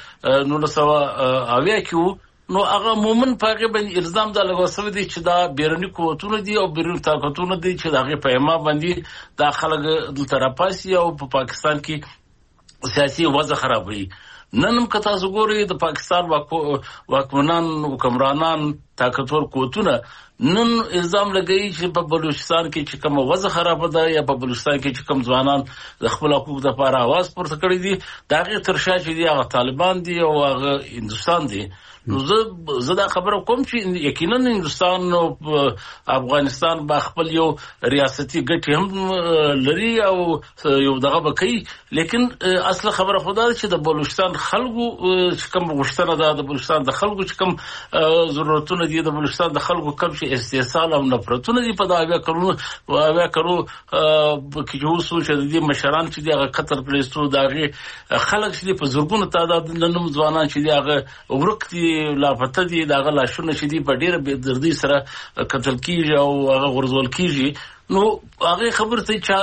اویا کې نو هغه مومن پاګه باندې الزام دا لګوسوي دي چې دا بیرونی قوتونه دي او بیرونی طاقتونه دي چې دغه پیما باندې د خلک د طرفاسي او په پاکستان کې سیاسي وضع خرابوي. نن هم که تاسو ګورئ د پاکستان واکمنان حکمرانان طاقتور قوتونه نن الزام لګوي چې په بلوچستان کې چې کوم وضع خراب ده یا په بلوچستان کې چې کوم ځوانان د خپل حقوق لپاره आवाज پورته کړی دي دغه ترشا چې دي هغه طالبان دي او هغه هندستان دي. نو زه دا خبره کوم چې یقینا هندستان او افغانستان با خپل یو ریاستي ګټې هم لري او یو دغه بکی، لیکن اصل خبره خدا چې د بلوچستان خلکو چې کوم غوښتنه ده، د بلوچستان د خلکو چې کوم ضرورتونه دي، د بلوچستان د خلکو کوم چې استحصال او نفرتونه دي په دا اویا کړو کې چې اوسو چې د مشران چې هغه قتل کړي ستو دغه خلک چې په زورګونو تعداد نن ځوانان چې هغه ورک دي لاپته دي، دغه لاشونه چې دي په ډیره بې دردي سره قتل کیږي او هغه غرزول کیږي. نو هغه خبر ته چا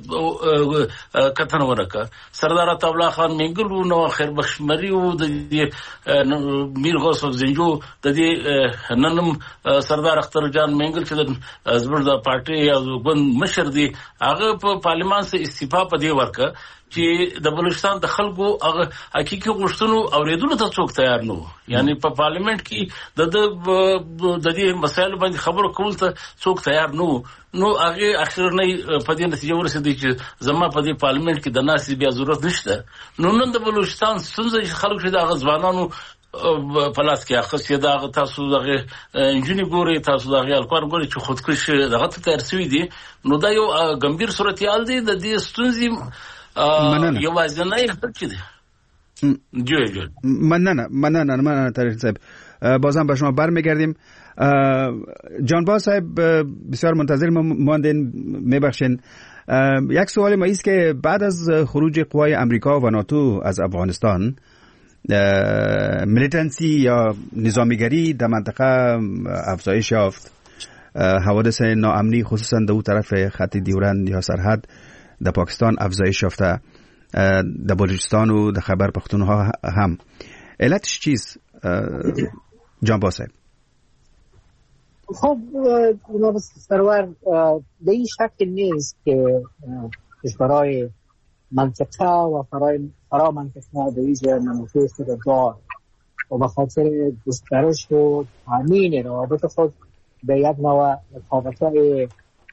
کتن ورکه سردار عطاالله خان منګل نو خیر بخش مری او د میر غوث زنجو د دې ننم سردار اختر جان منګل چې د زبر د پارټي او ګوند مشر دی هغه په پارلیمان سره استعفا په دی ورکه. چې د بلوچستان د خلکو هغه حقيقي غوښتنو اوریدلو ته څوک تیار نه یعنی په پارلیمنت کې د دې مسایلو باندې خبرو کول ته څوک تیار نو هغه اخرنه په دې نتیجه ورسېدی چې زما په دې پارلیمنت کې د ناس بیا ضرورت نشته. نن د بلوچستان څنګه خلک چې د ځوانانو پلاس کې اخص یې دا تاسو دغه انجینری ګوري تاسو دغه الکوار ګوري چې خودکشي دغه ته ترسوي دي نو دا یو ګمبیر صورتحال دی د دې ستونزې یو ځنای حق دی. جو مننه تاریخ صاحب بازم به شما برمیگردیم. جانباز صاحب بسیار منتظر ماندین میبخشین. یک سوال ما است که بعد از خروج قوای امریکا و ناتو از افغانستان میلیتنسی یا نظامیگری در منطقه افزایش یافت. حوادث ناامنی خصوصا در اون طرف خط دیورند یا سرحد در پاکستان افزایش یافته، در بلوچستان و در خیبر پختونخوا هم. علتش چیست جانباز صاحب؟ خب جناب سرور به این شکل نیست که کشورهای منطقه و فرا منطقه به ویژه منافع خود دار و به خاطر گسترش و تامین روابط خود به یک نوع رقابت‌های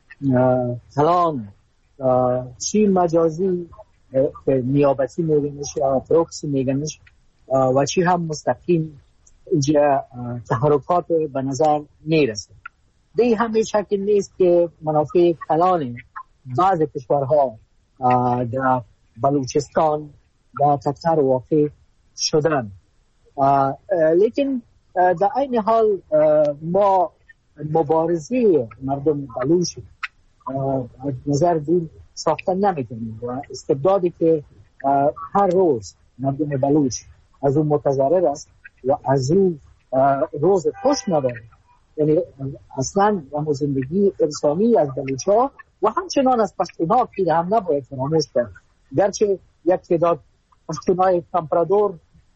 کلان چی مجازی که نیابتی میگنش یا پروکسی میگنش و چی هم مستقیم اینجا تحرکات به نظر میرسه. دی همه شکل نیست که منافع کلان بعض کشورها در بلوچستان در خطر واقع شدن، لیکن در این حال ما مبارزه مردم بلوچ نظر دین ساختن نمیکنیم و استبدادی که هر روز مردم بلوچ از اون متضرر است و از اون روز خوش نداره، یعنی اصلا و زندگی انسانی از بلوچ‌ها و همچنان از پشتون‌ها که هم نباید فراموش کرد. گرچه یک تعداد پشتون‌های کمپرادور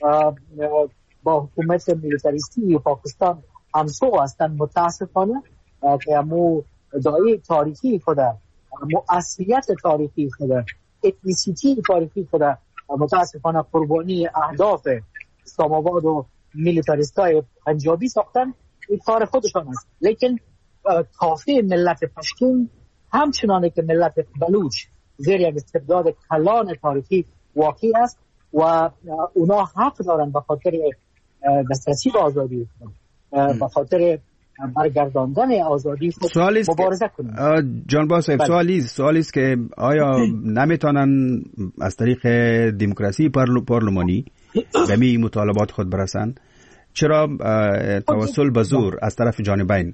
با حکومت میلیتاریستی پاکستان همسو هستند متاسفانه که همو دایی تاریخی خود، همو اصلیت تاریخی خود، اتنیسیتی تاریخی خود متاسفانه قربانی اهداف اسلام آباد و میلیتاریستای پنجابی ساختن. این کار خودشان است، لیکن کافی ملت پشتون همچنانه که ملت بلوچ زیر یک استبداد کلان تاریخی واقعی است و اونا حق دارن به خاطر دسترسی به آزادی به خاطر برگرداندن آزادی مبارزه کنند. جانباز صاحب سوالی است که آیا نمیتونن از طریق دموکراسی پارلمانی به می مطالبات خود برسن؟ چرا توسل به زور از طرف جانبین؟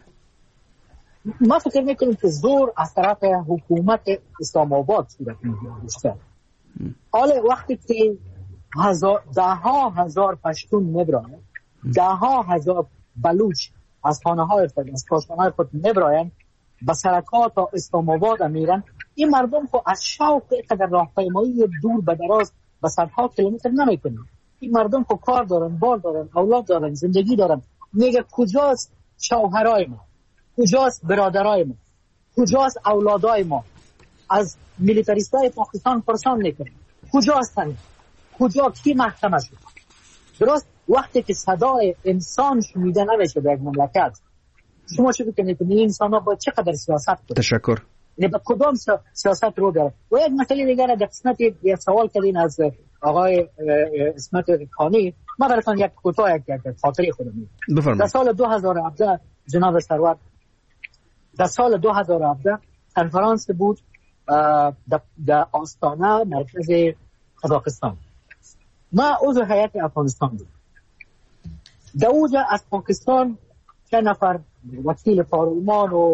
ما فکر میکنیم که زور از طرف حکومت اسلام آباد صورت میگیره. حالا وقتی که ده ها هزار پشتون مبراین، ده ها هزار بلوچ از خانه های خود از کاشانه خود مبراین به سرکات و اسلام آباد میرن، این مردم خود از شوق قدر راهپیمایی دور به دراز به صدها کیلومتر نمیکنن. این مردم خود کار دارن، بار دارن، اولاد دارن، زندگی دارن. میگه کجاست شوهرای ما، کجاست برادرای ما، کجاست اولادای ما؟ از میلیتاریستای پاکستان پرسان میکنه کجا هستن، کجا، کی محکمه شد؟ درست وقتی که صدای انسان شنیده نمیشه در یک مملکت، شما چه میکنید که این انسان ها باید چقدر سیاست کنند؟ تشکر. یعنی با کدام سیاست رو داره؟ و یک مسئله دیگر در قسمت یک سوال کردین از آقای اسمت کانی، ما براتون یک کوتاه یک خاطره خودم میگم. در سال 2017 جناب سرور، در سال 2017 کنفرانس بود در آستانه مرکز قزاقستان. ما عضو هیئت افغانستان بود. در اونجا از پاکستان 3 نفر وکیل پارلمان و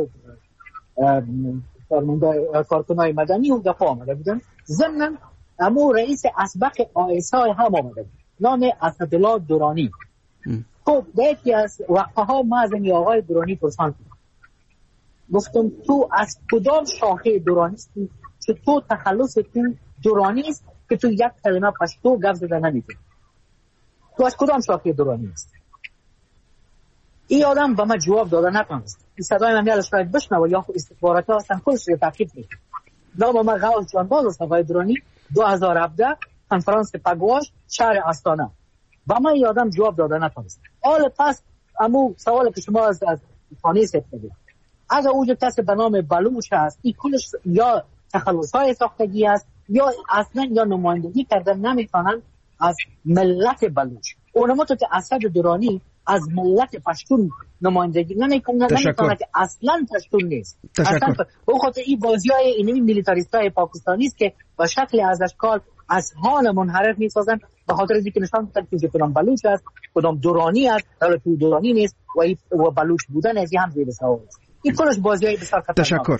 کارکنای مدنی و دفاع آمده بودن. ضمن امو رئیس اسبق آیسای هم آمده بود، نام اسدالله درانی. خب در یکی از وقتها ما از این آقای درانی پرسان گفتم تو از کدام شاخه درانی هستی که تو تخلص تو درانی است که تو یک کلمه پشتو گفت زده نمیتونی؟ تو از کدام شاخه درانی هستی؟ این آدم به من جواب داده نتونست. این صدای من میاد شاید بشنوه یا استخبارات ها هستن خودش رو تاکید میکنه. نام من غوث جانباز است آقای درانی 2017 کنفرانس پگواش شهر استانه. با من یادم جواب داده نتونست. حالا پس امو سوال که شما از خانه سپیدید، اگر وجود کسی به نام بلوچ هست، این کلش یا تخلص‌های ساختگی است یا اصلا یا نمایندگی کردن نمیتونن از ملت بلوچ. اونما تو که اسد درانی از ملت پشتون نمایندگی نمیکنن که اصلا پشتون نیست. او خاطر این بازی‌های اینمی میلیتاریستای پاکستانی است که با شکل از اشکال اذهان منحرف میسازن، به خاطر اینکه نشان میدن که کدام بلوچ است کدام درانی است، در تو درانی نیست و بلوچ بودن از هم زیر سوال است. این کلش بازی‌های بسیار خطرناک.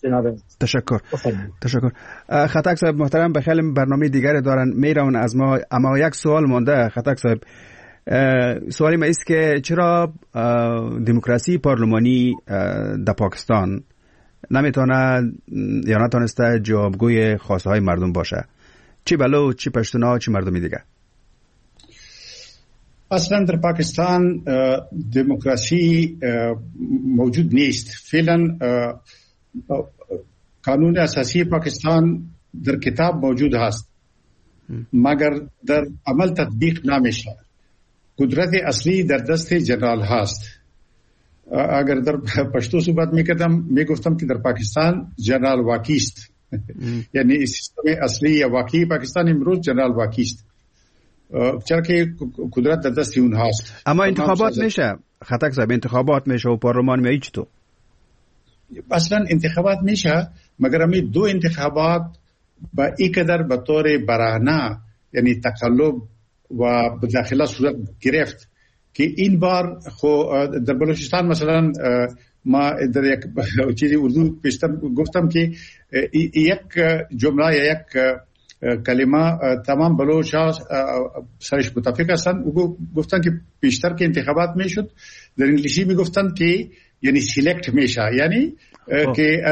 تشکر. خطک صاحب محترم، به خیلی برنامه دیگری دارن میرون از ما، اما یک سوال مونده. خطک صاحب، سوالی ما است که چرا دموکراسی پارلمانی در پاکستان نمیتونه یا نتونسته جوابگوی خواسته های مردم باشه، چی بلوچ، چی پشتونا، چی مردمی دیگه؟ اصلا در پاکستان دموکراسی موجود نیست. فعلا قانون اساسی پاکستان در کتاب موجود هست مگر در عمل تطبیق نمیشه. قدرت اصلی در دست جنرال هست. اگر در پشتو صحبت میکردم میگفتم که در پاکستان جنرال واقعی است. یعنی سیستم اصلی یا واقعی پاکستان امروز جنرال واقعی است، چرا که قدرت در دست اون هست. اما انتخابات میشه خطک صاحب، انتخابات میشه و پارلمان میشه چطور؟ اصلا انتخابات میشه مگر همی دو انتخابات با اینقدر به طور برهنه یعنی تقلب و بداخله صورت گرفت که این بار در بلوچستان مثلا ما در یک چیزی اردو پیشتر گفتم که یک جمله یا یک کلمه تمام بلوچ ها سرش متفق هستن. گفتن که پیشتر که انتخابات میشد در انگلیسی میگفتن که یعنی سیلکت میشه، یعنی که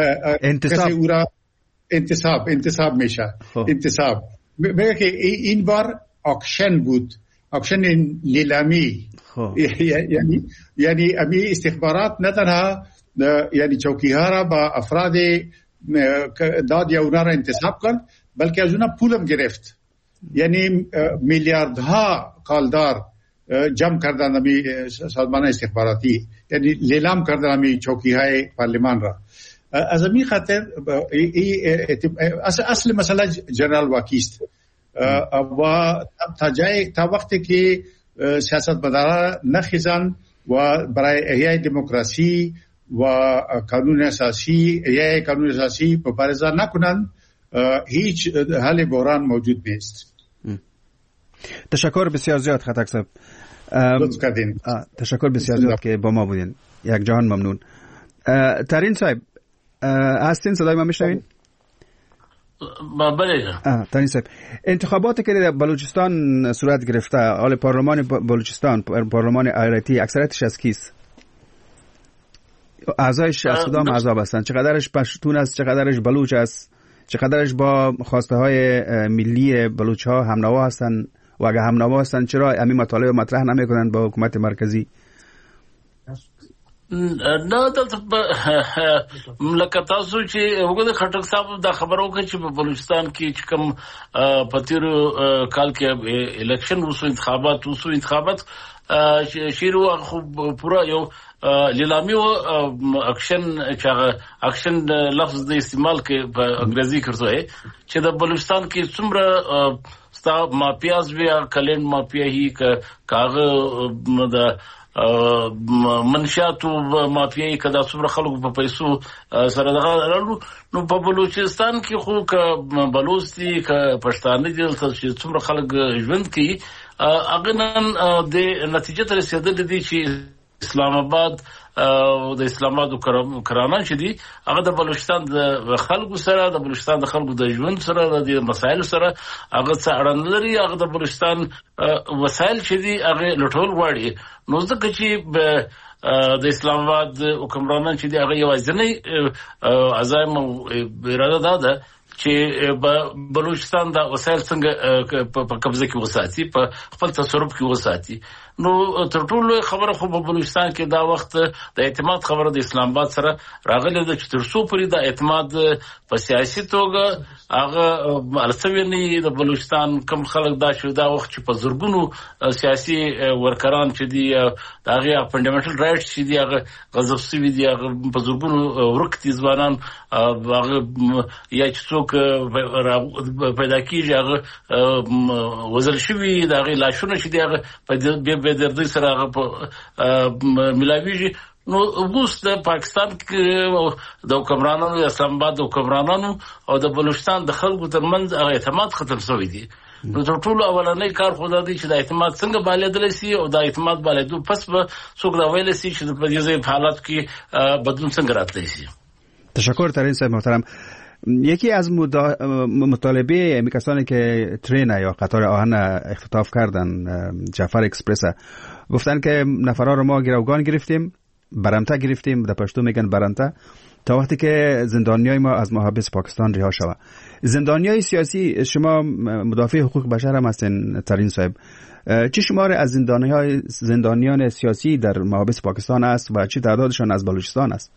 انتصاب میشه. انتصاب میگه که این بار اکشن بود، اکشن لیلامی. یعنی امی استخبارات نه تنها یعنی چوکی ها را با افراد داد یا اونا را انتصاب کرد بلکه از اونا پولم گرفت. یعنی میلیاردها کالدار جمع کردن امی سازمان استخباراتی، یعنی لیلام کردن امی چوکی های پارلمان را. از امی خاطر اصل مسئله جنرال واقعی است و تا وقتی که سیاستمداران نخیزن و برای احیای دموکراسی و قانون اساسی احیای قانون اساسی مبارزه نکنند هیچ حل بحران موجود نیست. تشکر بسیار زیاد خطک صاحب. تشکر بسیار زیاد که با ما بودین. یک جهان ممنون. ترین صاحب هستین؟ صدای ما میشنوین؟ بله. ترین صاحب، انتخاباتی که در بلوچستان صورت گرفته، حال پارلمان بلوچستان، پارلمان ایالتی، اکثریتش از کیست؟ اعضایش از کدام اعضا هستند؟ چقدرش پشتون است، چقدرش بلوچ است، چقدرش با خواسته های ملی بلوچ ها همنوا هستند و اگر همنوا هستند چرا همین مطالب مطرح نمیکنند با حکومت مرکزی؟ نه لکه تاسو چې وګورئ خټک صاحب دا خبرو کې چې په بلوچستان کې چې کوم په تیرو کال کې الیکشن وسو، انتخابات شیرو خو پورا یو لیلامی و اکشن لفظ د استعمال کې په انګریزي کړو چې د بلوچستان کې څومره ستا مافیاز بیا کلین مافیا هی کاغه د منشات مافیایی کدا څومره خلکو په پیسو سره دغه نو په بلوچستان کې خو ک بلوچ دي ک پښتانه دي چې څومره خلک ژوند کوي هغه نن د نتیجه تر رسیدل دي چې اسلام آباد او د اسلام آباد کرانان چې دي هغه د بلوچستان د خلکو سره د بلوچستان د خلکو د ژوند سره د مسایل سره هغه څه اړه لري. هغه د بلوچستان وسایل چې دي هغه لټول غواړي. نو ځکه چې د اسلام آباد حکمرانان چې دي هغه یوازینی عزایم او اراده ده چې بلوچستان دا وسایل څنګه په قبضه کې وساتي، په خپل تصرف کې وساتي. نو تر ټولو خبره خو په بلوچستان کې دا وخت د اعتماد خبره د اسلام آباد سره راغله د چې تر څو پورې د اعتماد په سیاسي توګه هغه السوي نه د بلوچستان کم خلک دا شو دا وخت چې په زورګونو سیاسي ورکران چې دي دا هغه فندامنټل رائټس چې دي هغه غصب شوي دي، هغه په زورګونو ورکتي ځوانان هغه یا چې څوک پیدا کیږي هغه وزل شوي دا هغه لاشونه چې دي هغه په دردی سره هغه ملاویږي. نو اوس د پاکستان کې د حکمرانانو د اسلام آباد د حکمرانانو او د بلوچستان د خلکو ترمنځ هغه اعتماد ختم شوی دی. نو تر ټولو اولنۍ کار خو دا دی چې د اعتماد څنګه بالېدلی سي او د اعتماد بالېدو پس به څوک دا ویلی سي چې په دې حالات کې بدلون څنګه راتلی سي. تشکر ترین صاحب محترم. یکی از مطالبه کسانی که ترین یا قطار آهن اختطاف کردن جعفر اکسپرس گفتن که نفرها رو ما گروگان گرفتیم، برمته گرفتیم، در پشتو میگن برمته، تا وقتی که زندانیای ما از محابس پاکستان رها شود. زندانیای سیاسی، شما مدافع حقوق بشر هم هستین ترین صاحب، چه شمار از زندانیان سیاسی در محابس پاکستان است و چه تعدادشان از بلوچستان است؟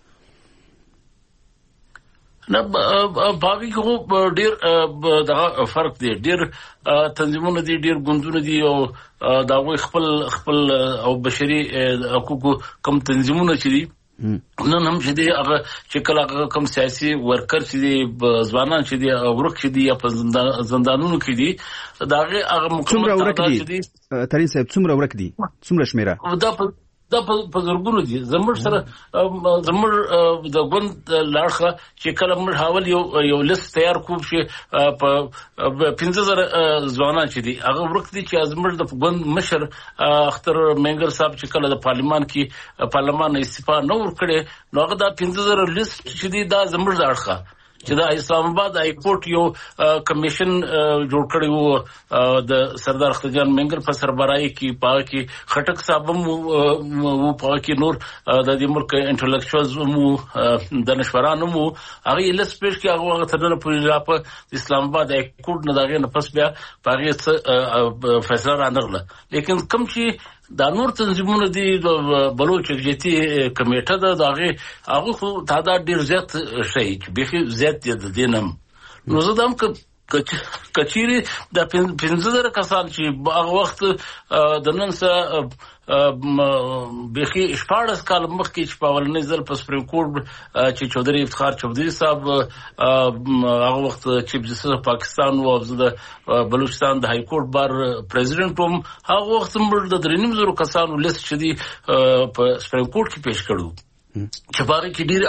نه باقي خو ډیر دا فرق دی، ډیر تنظیمونه دي، ډیر ګوندونه دي او دا وي خپل او بشري حقوقو کم تنظیمونه چې دي نن هم چې دي هغه چې کله کم سیاسي ورکر چې دي ځوانان چې دي ورک چې دي یا په زندانونو کې دي دا هغه مکمل تعداد چې دي. ترین صاحب څومره ورک دي، څومره شمیره؟ دا په زرګونو دي. زموږ سره زموږ د ګوند لاړخه چې کله موږ حاول یو لیست تیار کوو چې په 15,000 ځوانان چې دي هغه ورک دي چې زموږ د ګوند مشر اختر مینګر صاحب چې کله د پارلمان استعفا نه ورکړي نو هغه دا 15,000 لیست چې دي دا زموږ ځړخه چې دا اسلام آباد های کورټ یو کمیشن جوړ کړی وو د سردار اختر جان مینګر په سربراهي کې پاره کې خټک صاحب مو پاره کې نور د دې ملک انټلیکچوالز مو دانشوران مو هغه لیست پیش کې هغه ترنه پوری په اسلام آباد های کورټ نه داغه نه پس بیا پاره فیصله راندغله. لیکن کوم چې دا نور تنظیمونه دي د بلوچ جتی کمیټه ده هغه خو تعداد ډیر زیات شي چې به زیات دي د دینم. نو زه دم کچيري د 15,000 کسان چې هغه وخت د نن سره بخي 14 کال مخکې چې په اولنۍ ځل په سپریم کورټ چې چودري افتخار چودري صاحب هغه وخت چیف جسټس پاکستان او د بلوچستان د های کورټ بار پریزیدنت هم هغه وخت موږ د 3,000 کسانو لیست چې دی په سپریم کورټ کې پیش کړو چې باغ کې ډیر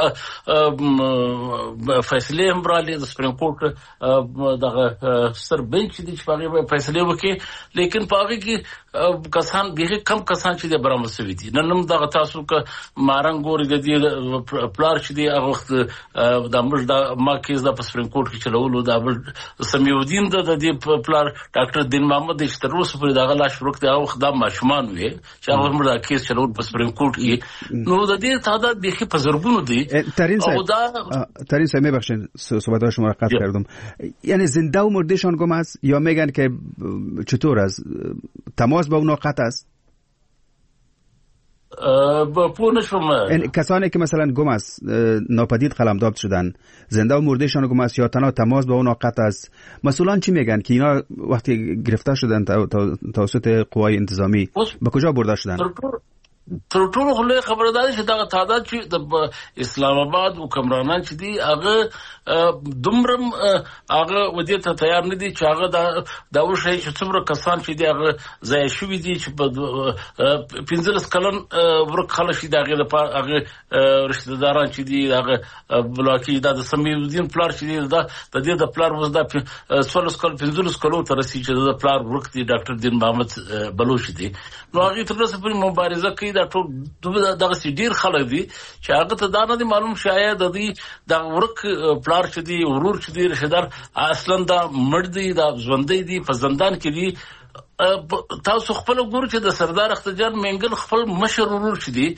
فیصله هم برالي د سپریم کورټ دغه سر بنچ دي چې باغ فیصله وکړي. لیکن باغ کې کسان به کم کسان چې د برامه سوي دي. نن هم دغه تاسو ک مارنګ ګوري د دې پلار چې دی هغه وخت د امر د ما کیس د سپریم کورټ کې چلولو د سمیودین د دې پلار ډاکټر دین محمد چې تر اوسه پورې دغه لاش ورک دی او خدام ماشومان وي چې هغه هم د کیس چلول په سپریم کورټ کې. نو د دې تعداد بیخی پزرگونو دی. ترین صاحب میبخشید صحبت شما را قطع کردم. یعنی زنده و مردهشان گم است یا میگن که چطور است تماس با اونا قطع است؟ کسانی که مثلا گم است ناپدید قلمداد شدن زنده و مردهشان گم است یا تنها تماس با اونا قطع است، مسئولان چی میگن که اینا وقتی گرفته شدن توسط قوای انتظامی به کجا برده شدن؟ تر ټولو خو خبره ده چې دا تعداد چې د اسلام آباد حکمرانان چې دي هغه دومرم هغه ودی ته تیار نه دي چې هغه دا وشي چې څومره کسان چې دي هغه ځای شوی دي چې په 15 کلن ورک خلک دي هغه رشتہ داران چې دي هغه بلاکی د سمیودین پلار چې دي د دې د پلار وز د 16 کال 15 کلو تر رسیدي چې د پلار ورک دي ډاکټر دین محمد بلوچ دي. نو هغه تر اوسه پورې مبارزه کوي. دا ټول دغه ډیر خلک دي چې هغه ته دا نه دي معلوم شاید د دې د ورک پلار چې دي ورور چې دي رشدار اصلا دا مړ دي دا ژوندۍ دي په زندان کې دي. تاسو خپل ګورو چې د سردار اختر جان مینګل خپل مشر ورور چې دي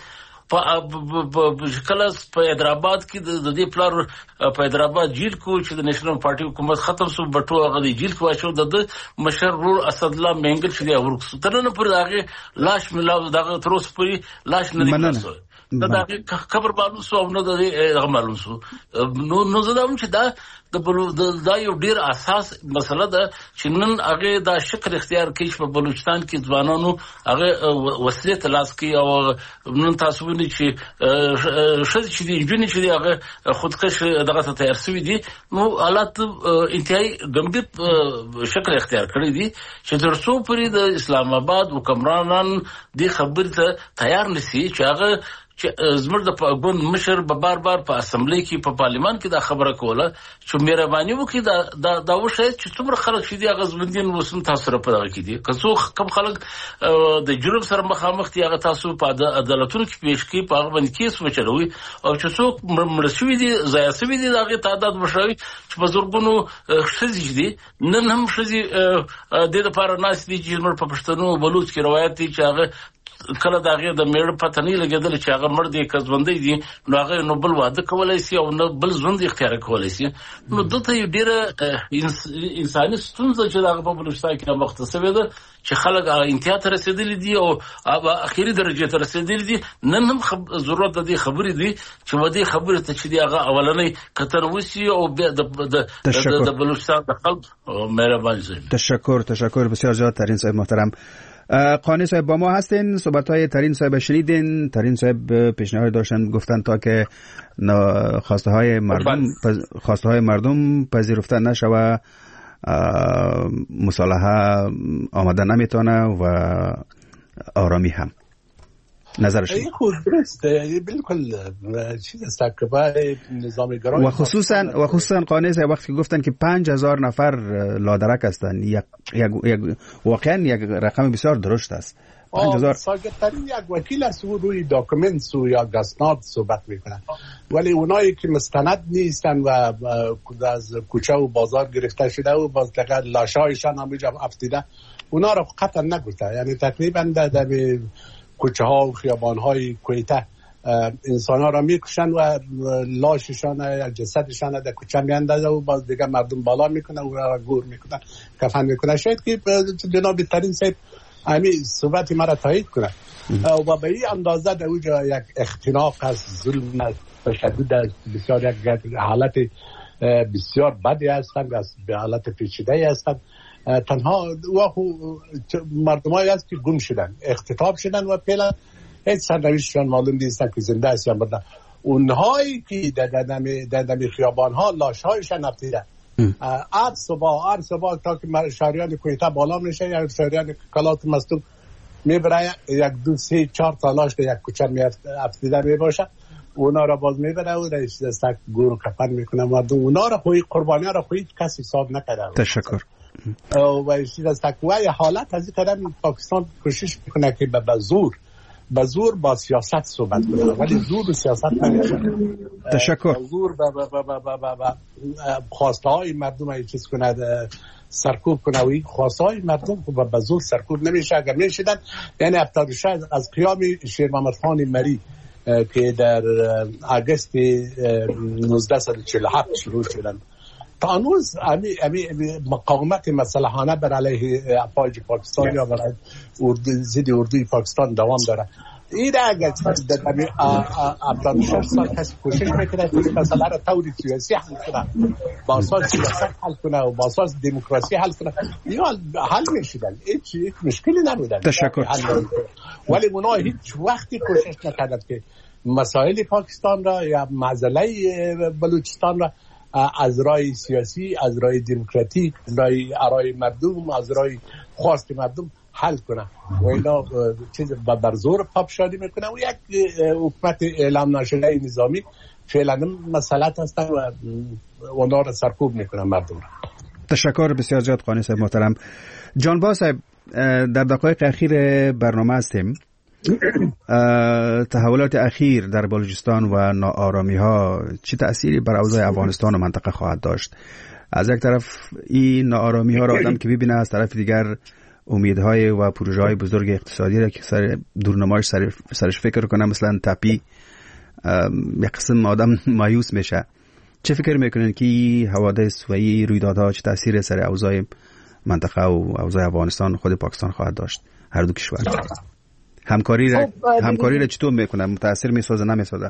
کله په حیدرآباد کې د دې پلار په حیدرآباد جیل کو چې د نېشنل پارټي حکومت ختم شو بټو هغه د جیل کو شو د مشر رور اسد الله مینګل چې دی ورکو ترنه پر هغه لاش ملاو دغه تروس پوری لاش نه دی دا خبر معلوم سو او نه د معلوم سو نو زدم چې دا یو ډیر اساس مسله ده چې نن هغه دا شکل اختیار کوي په بلوچستان کې ځوانانو هغه وسیله تلاش کوي او نن تاسو وینئ چې شد چې دی جونی چې هغه خودکش دغه ته تیار شوی دي نو حالات انتهایی ګمبد شکل اختیار کړی دي چې ترڅو پرې د اسلام آباد حکمرانان دې خبرې ته تیار نشي چې هغه چې زموږ د ګوند مشر به بار په اسمبلی کې په پارلیمان کې دا خبره کوله چې مهرباني وکړي دا وشي چې څومره خلک شي دي هغه زمندین وسم تاسو را پدغه کې دي که څو کم خلک د جرم سره مخامخ دي هغه تاسو په عدالتونو کې پیش کې په هغه باندې کیس وچلوي او چې څوک مرشوي دي ضایع شوي دي هغه تعداد مشوي چې په زورګونو شزي دي نن هم شزي د لپاره ناس دي چې موږ په پښتنو بلوچ کې روایت دي چې هغه کله دا غي د میړ پته نه لګیدل چې هغه مړ دي کزوندې دي نو هغه نو بل واده کولای شي او نو بل ژوند اختیار کولای شي نو دته یو ډیره انساني ستونزه چې هغه په بلوچستان کې مختصره ده چې خلک انتها ته رسیدلي دي او اخیری درجه ته رسیدلي دي نن هم ضرورت د دې خبرې دي چې ودې خبره ته چې هغه اولنې کتر وسی او د بلوچستان د خلک مهرباني تشکر بسیار زیاد ترین صاحب محترم. قانی صاحب با ما هستین. صحبت‌های ترین صاحب شنیدین. ترین صاحب پیشنهاد داشتن گفتن تا که خواسته های مردم پذیرفته نشه و مصالحه آمده نمیتونه و آرامی هم. نظر شما؟ خود درسته بالکل چیز استکبار نظام گرای و خصوصا قانع صاحب وقتی گفتن که 5000 نفر لادرک هستن واقعا یک رقم بسیار درشت است. 5000 ساگترین یک وکیل است و روی داکومنتس و یا اسناد صحبت میکنن ولی اونایی که مستند نیستن و از کوچه و بازار گرفته شده و باز لقد لاشایشان هم افتیده اونا رو قطعا نگفته یعنی تقریبا در کوچه ها و خیابان های کویته انسان ها را میکشن و لاششان یا جسدشان در کوچه میاندازه و باز دیگه مردم بالا میکنه و را گور میکنه کفن میکنه. شاید که جناب ترین صاحب همین صحبت مرا تایید کنه و به این اندازه در اوجا یک اختناق از ظلم تشدد بسیار یک حالت بسیار بدی هستند به حالت پیچیده هستند. تنها مردمایی هست که گم شدن اختطاف شدن و فعلا هیچ سرنوشتشان معلوم نیستن که زنده است یا مرده. اونهایی که در دم خیابان ها لاشهایشان افتیده هر صبح تا که شهریان کویته بالا میشه یا شهریان کلات مستوم میبره یک 2 3 4 تا لاش در یک کوچه افتیده میباشه اونا را باز میبره و در دستک گور و کفن میکنه مردم اونا را قربانی را هیچ کسی حساب نکرده. تشکر. و چیز از تقوی حالت از این قدم پاکستان کوشش میکنه که به زور با سیاست صحبت کنه ولی زور و سیاست نمیشه. تشکر. زور با خواسته های مردم های چیز کنه سرکوب کنه و این خواسته های مردم به زور سرکوب نمیشه. اگر میشدن یعنی 76 از قیام شیر محمد خان مری که در آگوست 1947 شروع شدن تا هنوز مقاومت مسلحانه بر علیه افواج پاکستان یا برای ضد اردوی پاکستان دوام داره. این اگر در 76 سال کسی کوشش میکنه که این مسئله را طور سیاسی حل کنه با اساس سیاست حل کنه و با اساس دموکراسی حل کنه یا حل میشدن هیچ مشکلی نبودن. تشکر. ولی اونا هیچ وقتی کوشش نکردن که مسائل پاکستان را یا معضله بلوچستان را از رای سیاسی از رای دموکراتیک از رای مردم از رای خواست مردم حل کنه و اینا چیز بر زور پاپشانی میکنه و یک حکومت اعلام نشده نظامی فعلا مسئلات هستن و اونا را سرکوب میکنه مردم را. تشکر بسیار زیاد قانی صاحب محترم. جانباز صاحب در دقایق اخیر برنامه هستیم. تحولات اخیر در بلوچستان و ناآرامی ها چه تأثیری بر اوضاع افغانستان و منطقه خواهد داشت؟ از یک طرف این ناآرامی ها را آدم که ببینه از طرف دیگر امیدهای و پروژه‌های بزرگ اقتصادی را که سر دورنمایش سرش فکر کنه، مثلا تپی، یک قسم آدم مایوس میشه. چه فکر میکنین که حوادث و رویدادها چه تاثیر سر اوضاع منطقه و اوضاع افغانستان خود پاکستان خواهد داشت؟ هر دو کشور همکاری را چطور میکنه؟ متاثر میسازه نمیسازه؟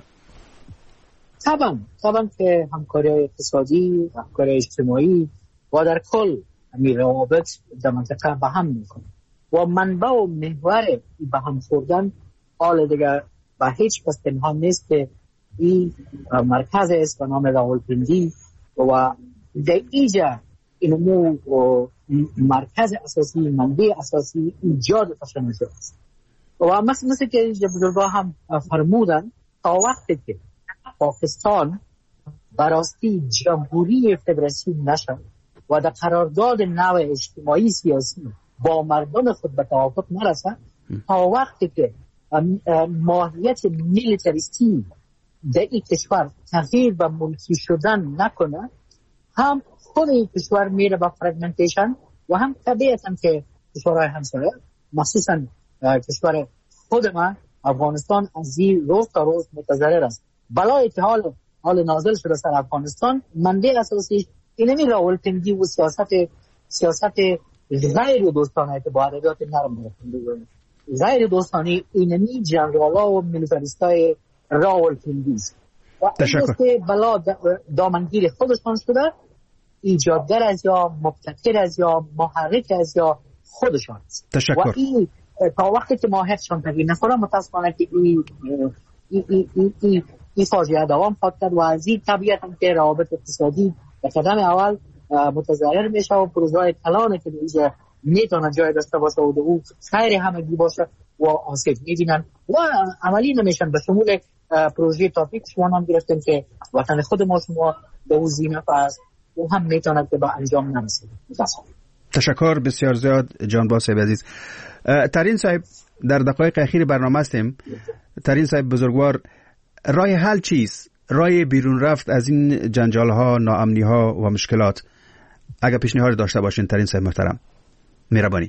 طبعا که همکاری اقتصادی، همکاری اجتماعی و در کل همین روابط در منطقه به هم میکنه و منبع و محور به هم خوردن حال دیگه و هیچ کس پنهان نیست که این مرکز است به نام راولپنڈی و در اینجا اینمو مرکز اساسی، منبع اساسی ایجاد تشنج است و مثل که بزرگا هم فرمودن تا وقتی که پاکستان براستی جمهوری فدراسیون نشد و در قرارداد نو اجتماعی سیاسی با مردم خود به توافق نرسد، تا وقتی که ماهیت میلیتاریستی در این کشور تغییر و ملکی شدن نکنه، هم خود این کشور میره با فرگمنتیشن و هم طبیعتاً که کشورهای همسایه مخصوصاً کشور خود ما افغانستان از این روز تا روز متضرر است. بلایی که حال نازل شده سر افغانستان منبع اساسی اینمی راولپنڈی و سیاست غیر دوستانه که با عددات نرم برکنده غیر دوستانی اینمی جنرالا و میلیتاریستای راولپنڈی است و این بلا دامنگیر خودشان شده، ایجادگر از یا مبتکر از یا محرک از یا خودشان است. تشکر. و این تا وقتی که ماهیتشان تغییر نکنه متاسفانه که این فاجعه دوام خواهد کرد و از این طبیعتا که روابط اقتصادی به قدم اول متضرر میشه و پروژه‌های کلانه که اینجا میتونه جای داشته باشه و او خیر همگی باشه و آسیب میبینن و عملی نمیشن. به شمول پروژه تاپیک شما هم گرفتیم که وطن خود ما شما به او زینف است و هم میتونه که به انجام نرسه. تشکر بسیار زیاد جان صاحب عزیز. ترین صاحب در دقایق اخیر برنامه هستیم. ترین صاحب بزرگوار، راه حل چیست؟ راه بیرون رفت از این جنجال ها، ناامنی ها و مشکلات اگر پیشنهاد داشته باشین ترین صاحب محترم، مهربانی.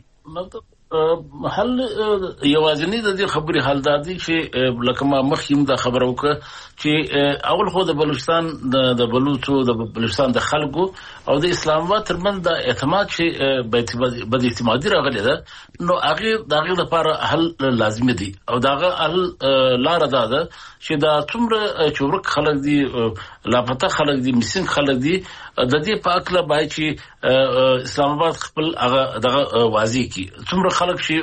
حل یوازینی د دې خبرې حل دادی چې لکه ما مخکې دا خبره وکړه چې اول خو د بلوچستان د بلوچو د بلوچستان د خلکو او د اسلام آباد ترمن د اعتماد چې بد اعتمادي راغلی ده، نو هغه لپاره حل لازمي دی او داغه حل لار ده چې دا څومره چورک خلک دي، لاپته خلک دي، میسنګ خلک دي، د دې په اکله باید چې اسلام آباد خپل هغه دغه واضح کی څومره خلک شي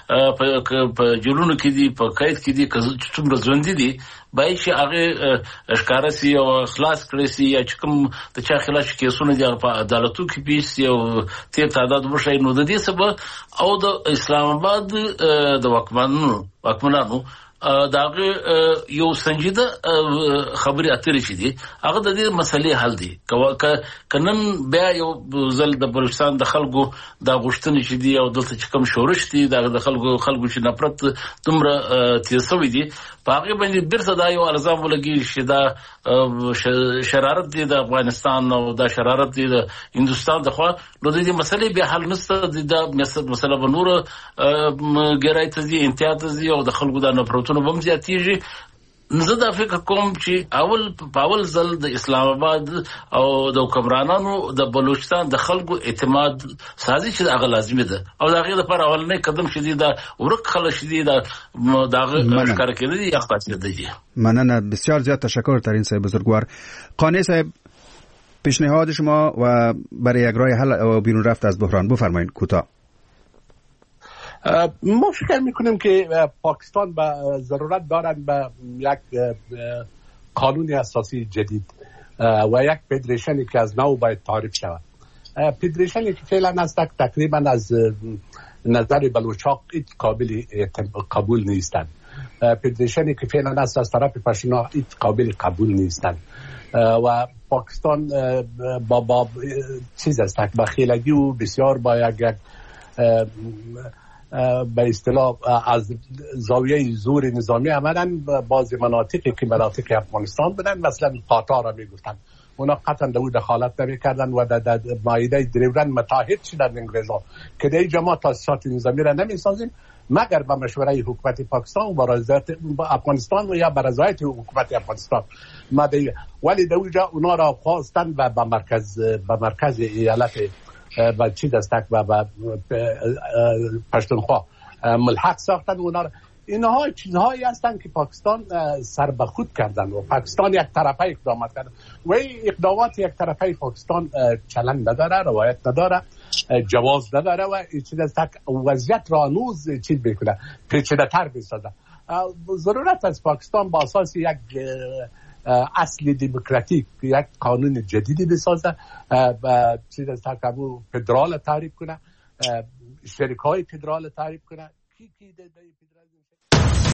په جلونو کې دي، په قید کې دي، څومره ژوند دي، باید چې هغه ښکارا سي او خلاص کړي سي یا چې کوم د چا خلاف کیسونه دي په عدالتو کې پیښ سي او ته تعداد وشي. نو د دې سبب او د اسلام آباد د واکمنانو داغه یو سنجیده خبري اترې شي دي، هغه د دې مسلې حل دي. کنن بیا یو ځل د بلوچستان د خلکو د غوښتنې شي دي او دلته چې کوم شورش دي د خلکو چې نفرت تمره تیسوي دي، په هغه باندې بیرته دا یو الزام ولګي چې دا شرارت دي د افغانستان او دا شرارت دي د هندستان دغه. نو د دې مسلې به حل نشته، د مسله به نور ګرایته دي، امتیاز دي او د خلکو د نفرتونو بم زیاتېږي. زه دا فکر کوم چې اول ځل د اسلام آباد او د حکمرانانو د بلوچستان د خلکو اعتماد سازي چې هغه لازمي ده او هغه لپاره اولنې قدم شدي دا ورک خلک شدي دا ښکار کېدی یا خاصه دي. مننه بسیار زیاد. تشکر ترین صاحب بزرگوار. قانع صاحب، پیشنهاد شما و برای یک راه حل و بیرون رفت از بحران بفرمایید کوتاه. ما فکر میکنیم که پاکستان به ضرورت دارد به یک قانون اساسی جدید و یک فدریشنی که از نو باید تعریف شود. فدریشنی که فعلا است تقریبا از نظر بلوچ‌ها هیچ قابل قبول نیستند. فدریشنی که فعلا است از طرف پشتونا هیچ قابل قبول نیستند و پاکستان با چیز است با خیلگی و بسیار با یک به اصطلاح از زاویه زور نظامی عملاً بعضی مناطقی که مناطق افغانستان بودن، مثلا قطار را میگفتن اونا قطعا دو دخالت نمیکردن و در مایده دریورن متحد شدن انگلیزا که در اینجا ما تاسیسات نظامی را نمیسازیم مگر با مشوره حکومت پاکستان و با افغانستان و یا با رضایت حکومت افغانستان. ولی در اونجا اونا را خواستن و به مرکز ایالت با چی دستک و پشتونخوا ملحق ساختن اونا را. اینها چیزهایی هستند که پاکستان سر به خود کردن و پاکستان یک طرفه اقدامات کرد و این اقدامات یک طرفه پاکستان چلن نداره، روایت نداره، جواز نداره و این چیز است که وضعیت را هنوز چیز بکنه، پیچیده تر بسازه. ضرورت از پاکستان با اساس یک اصل دموکراتیک یک قانون جدیدی بسازه و چیز است که فدرال تعریف کنه، شرکای فدرال تعریف کنه.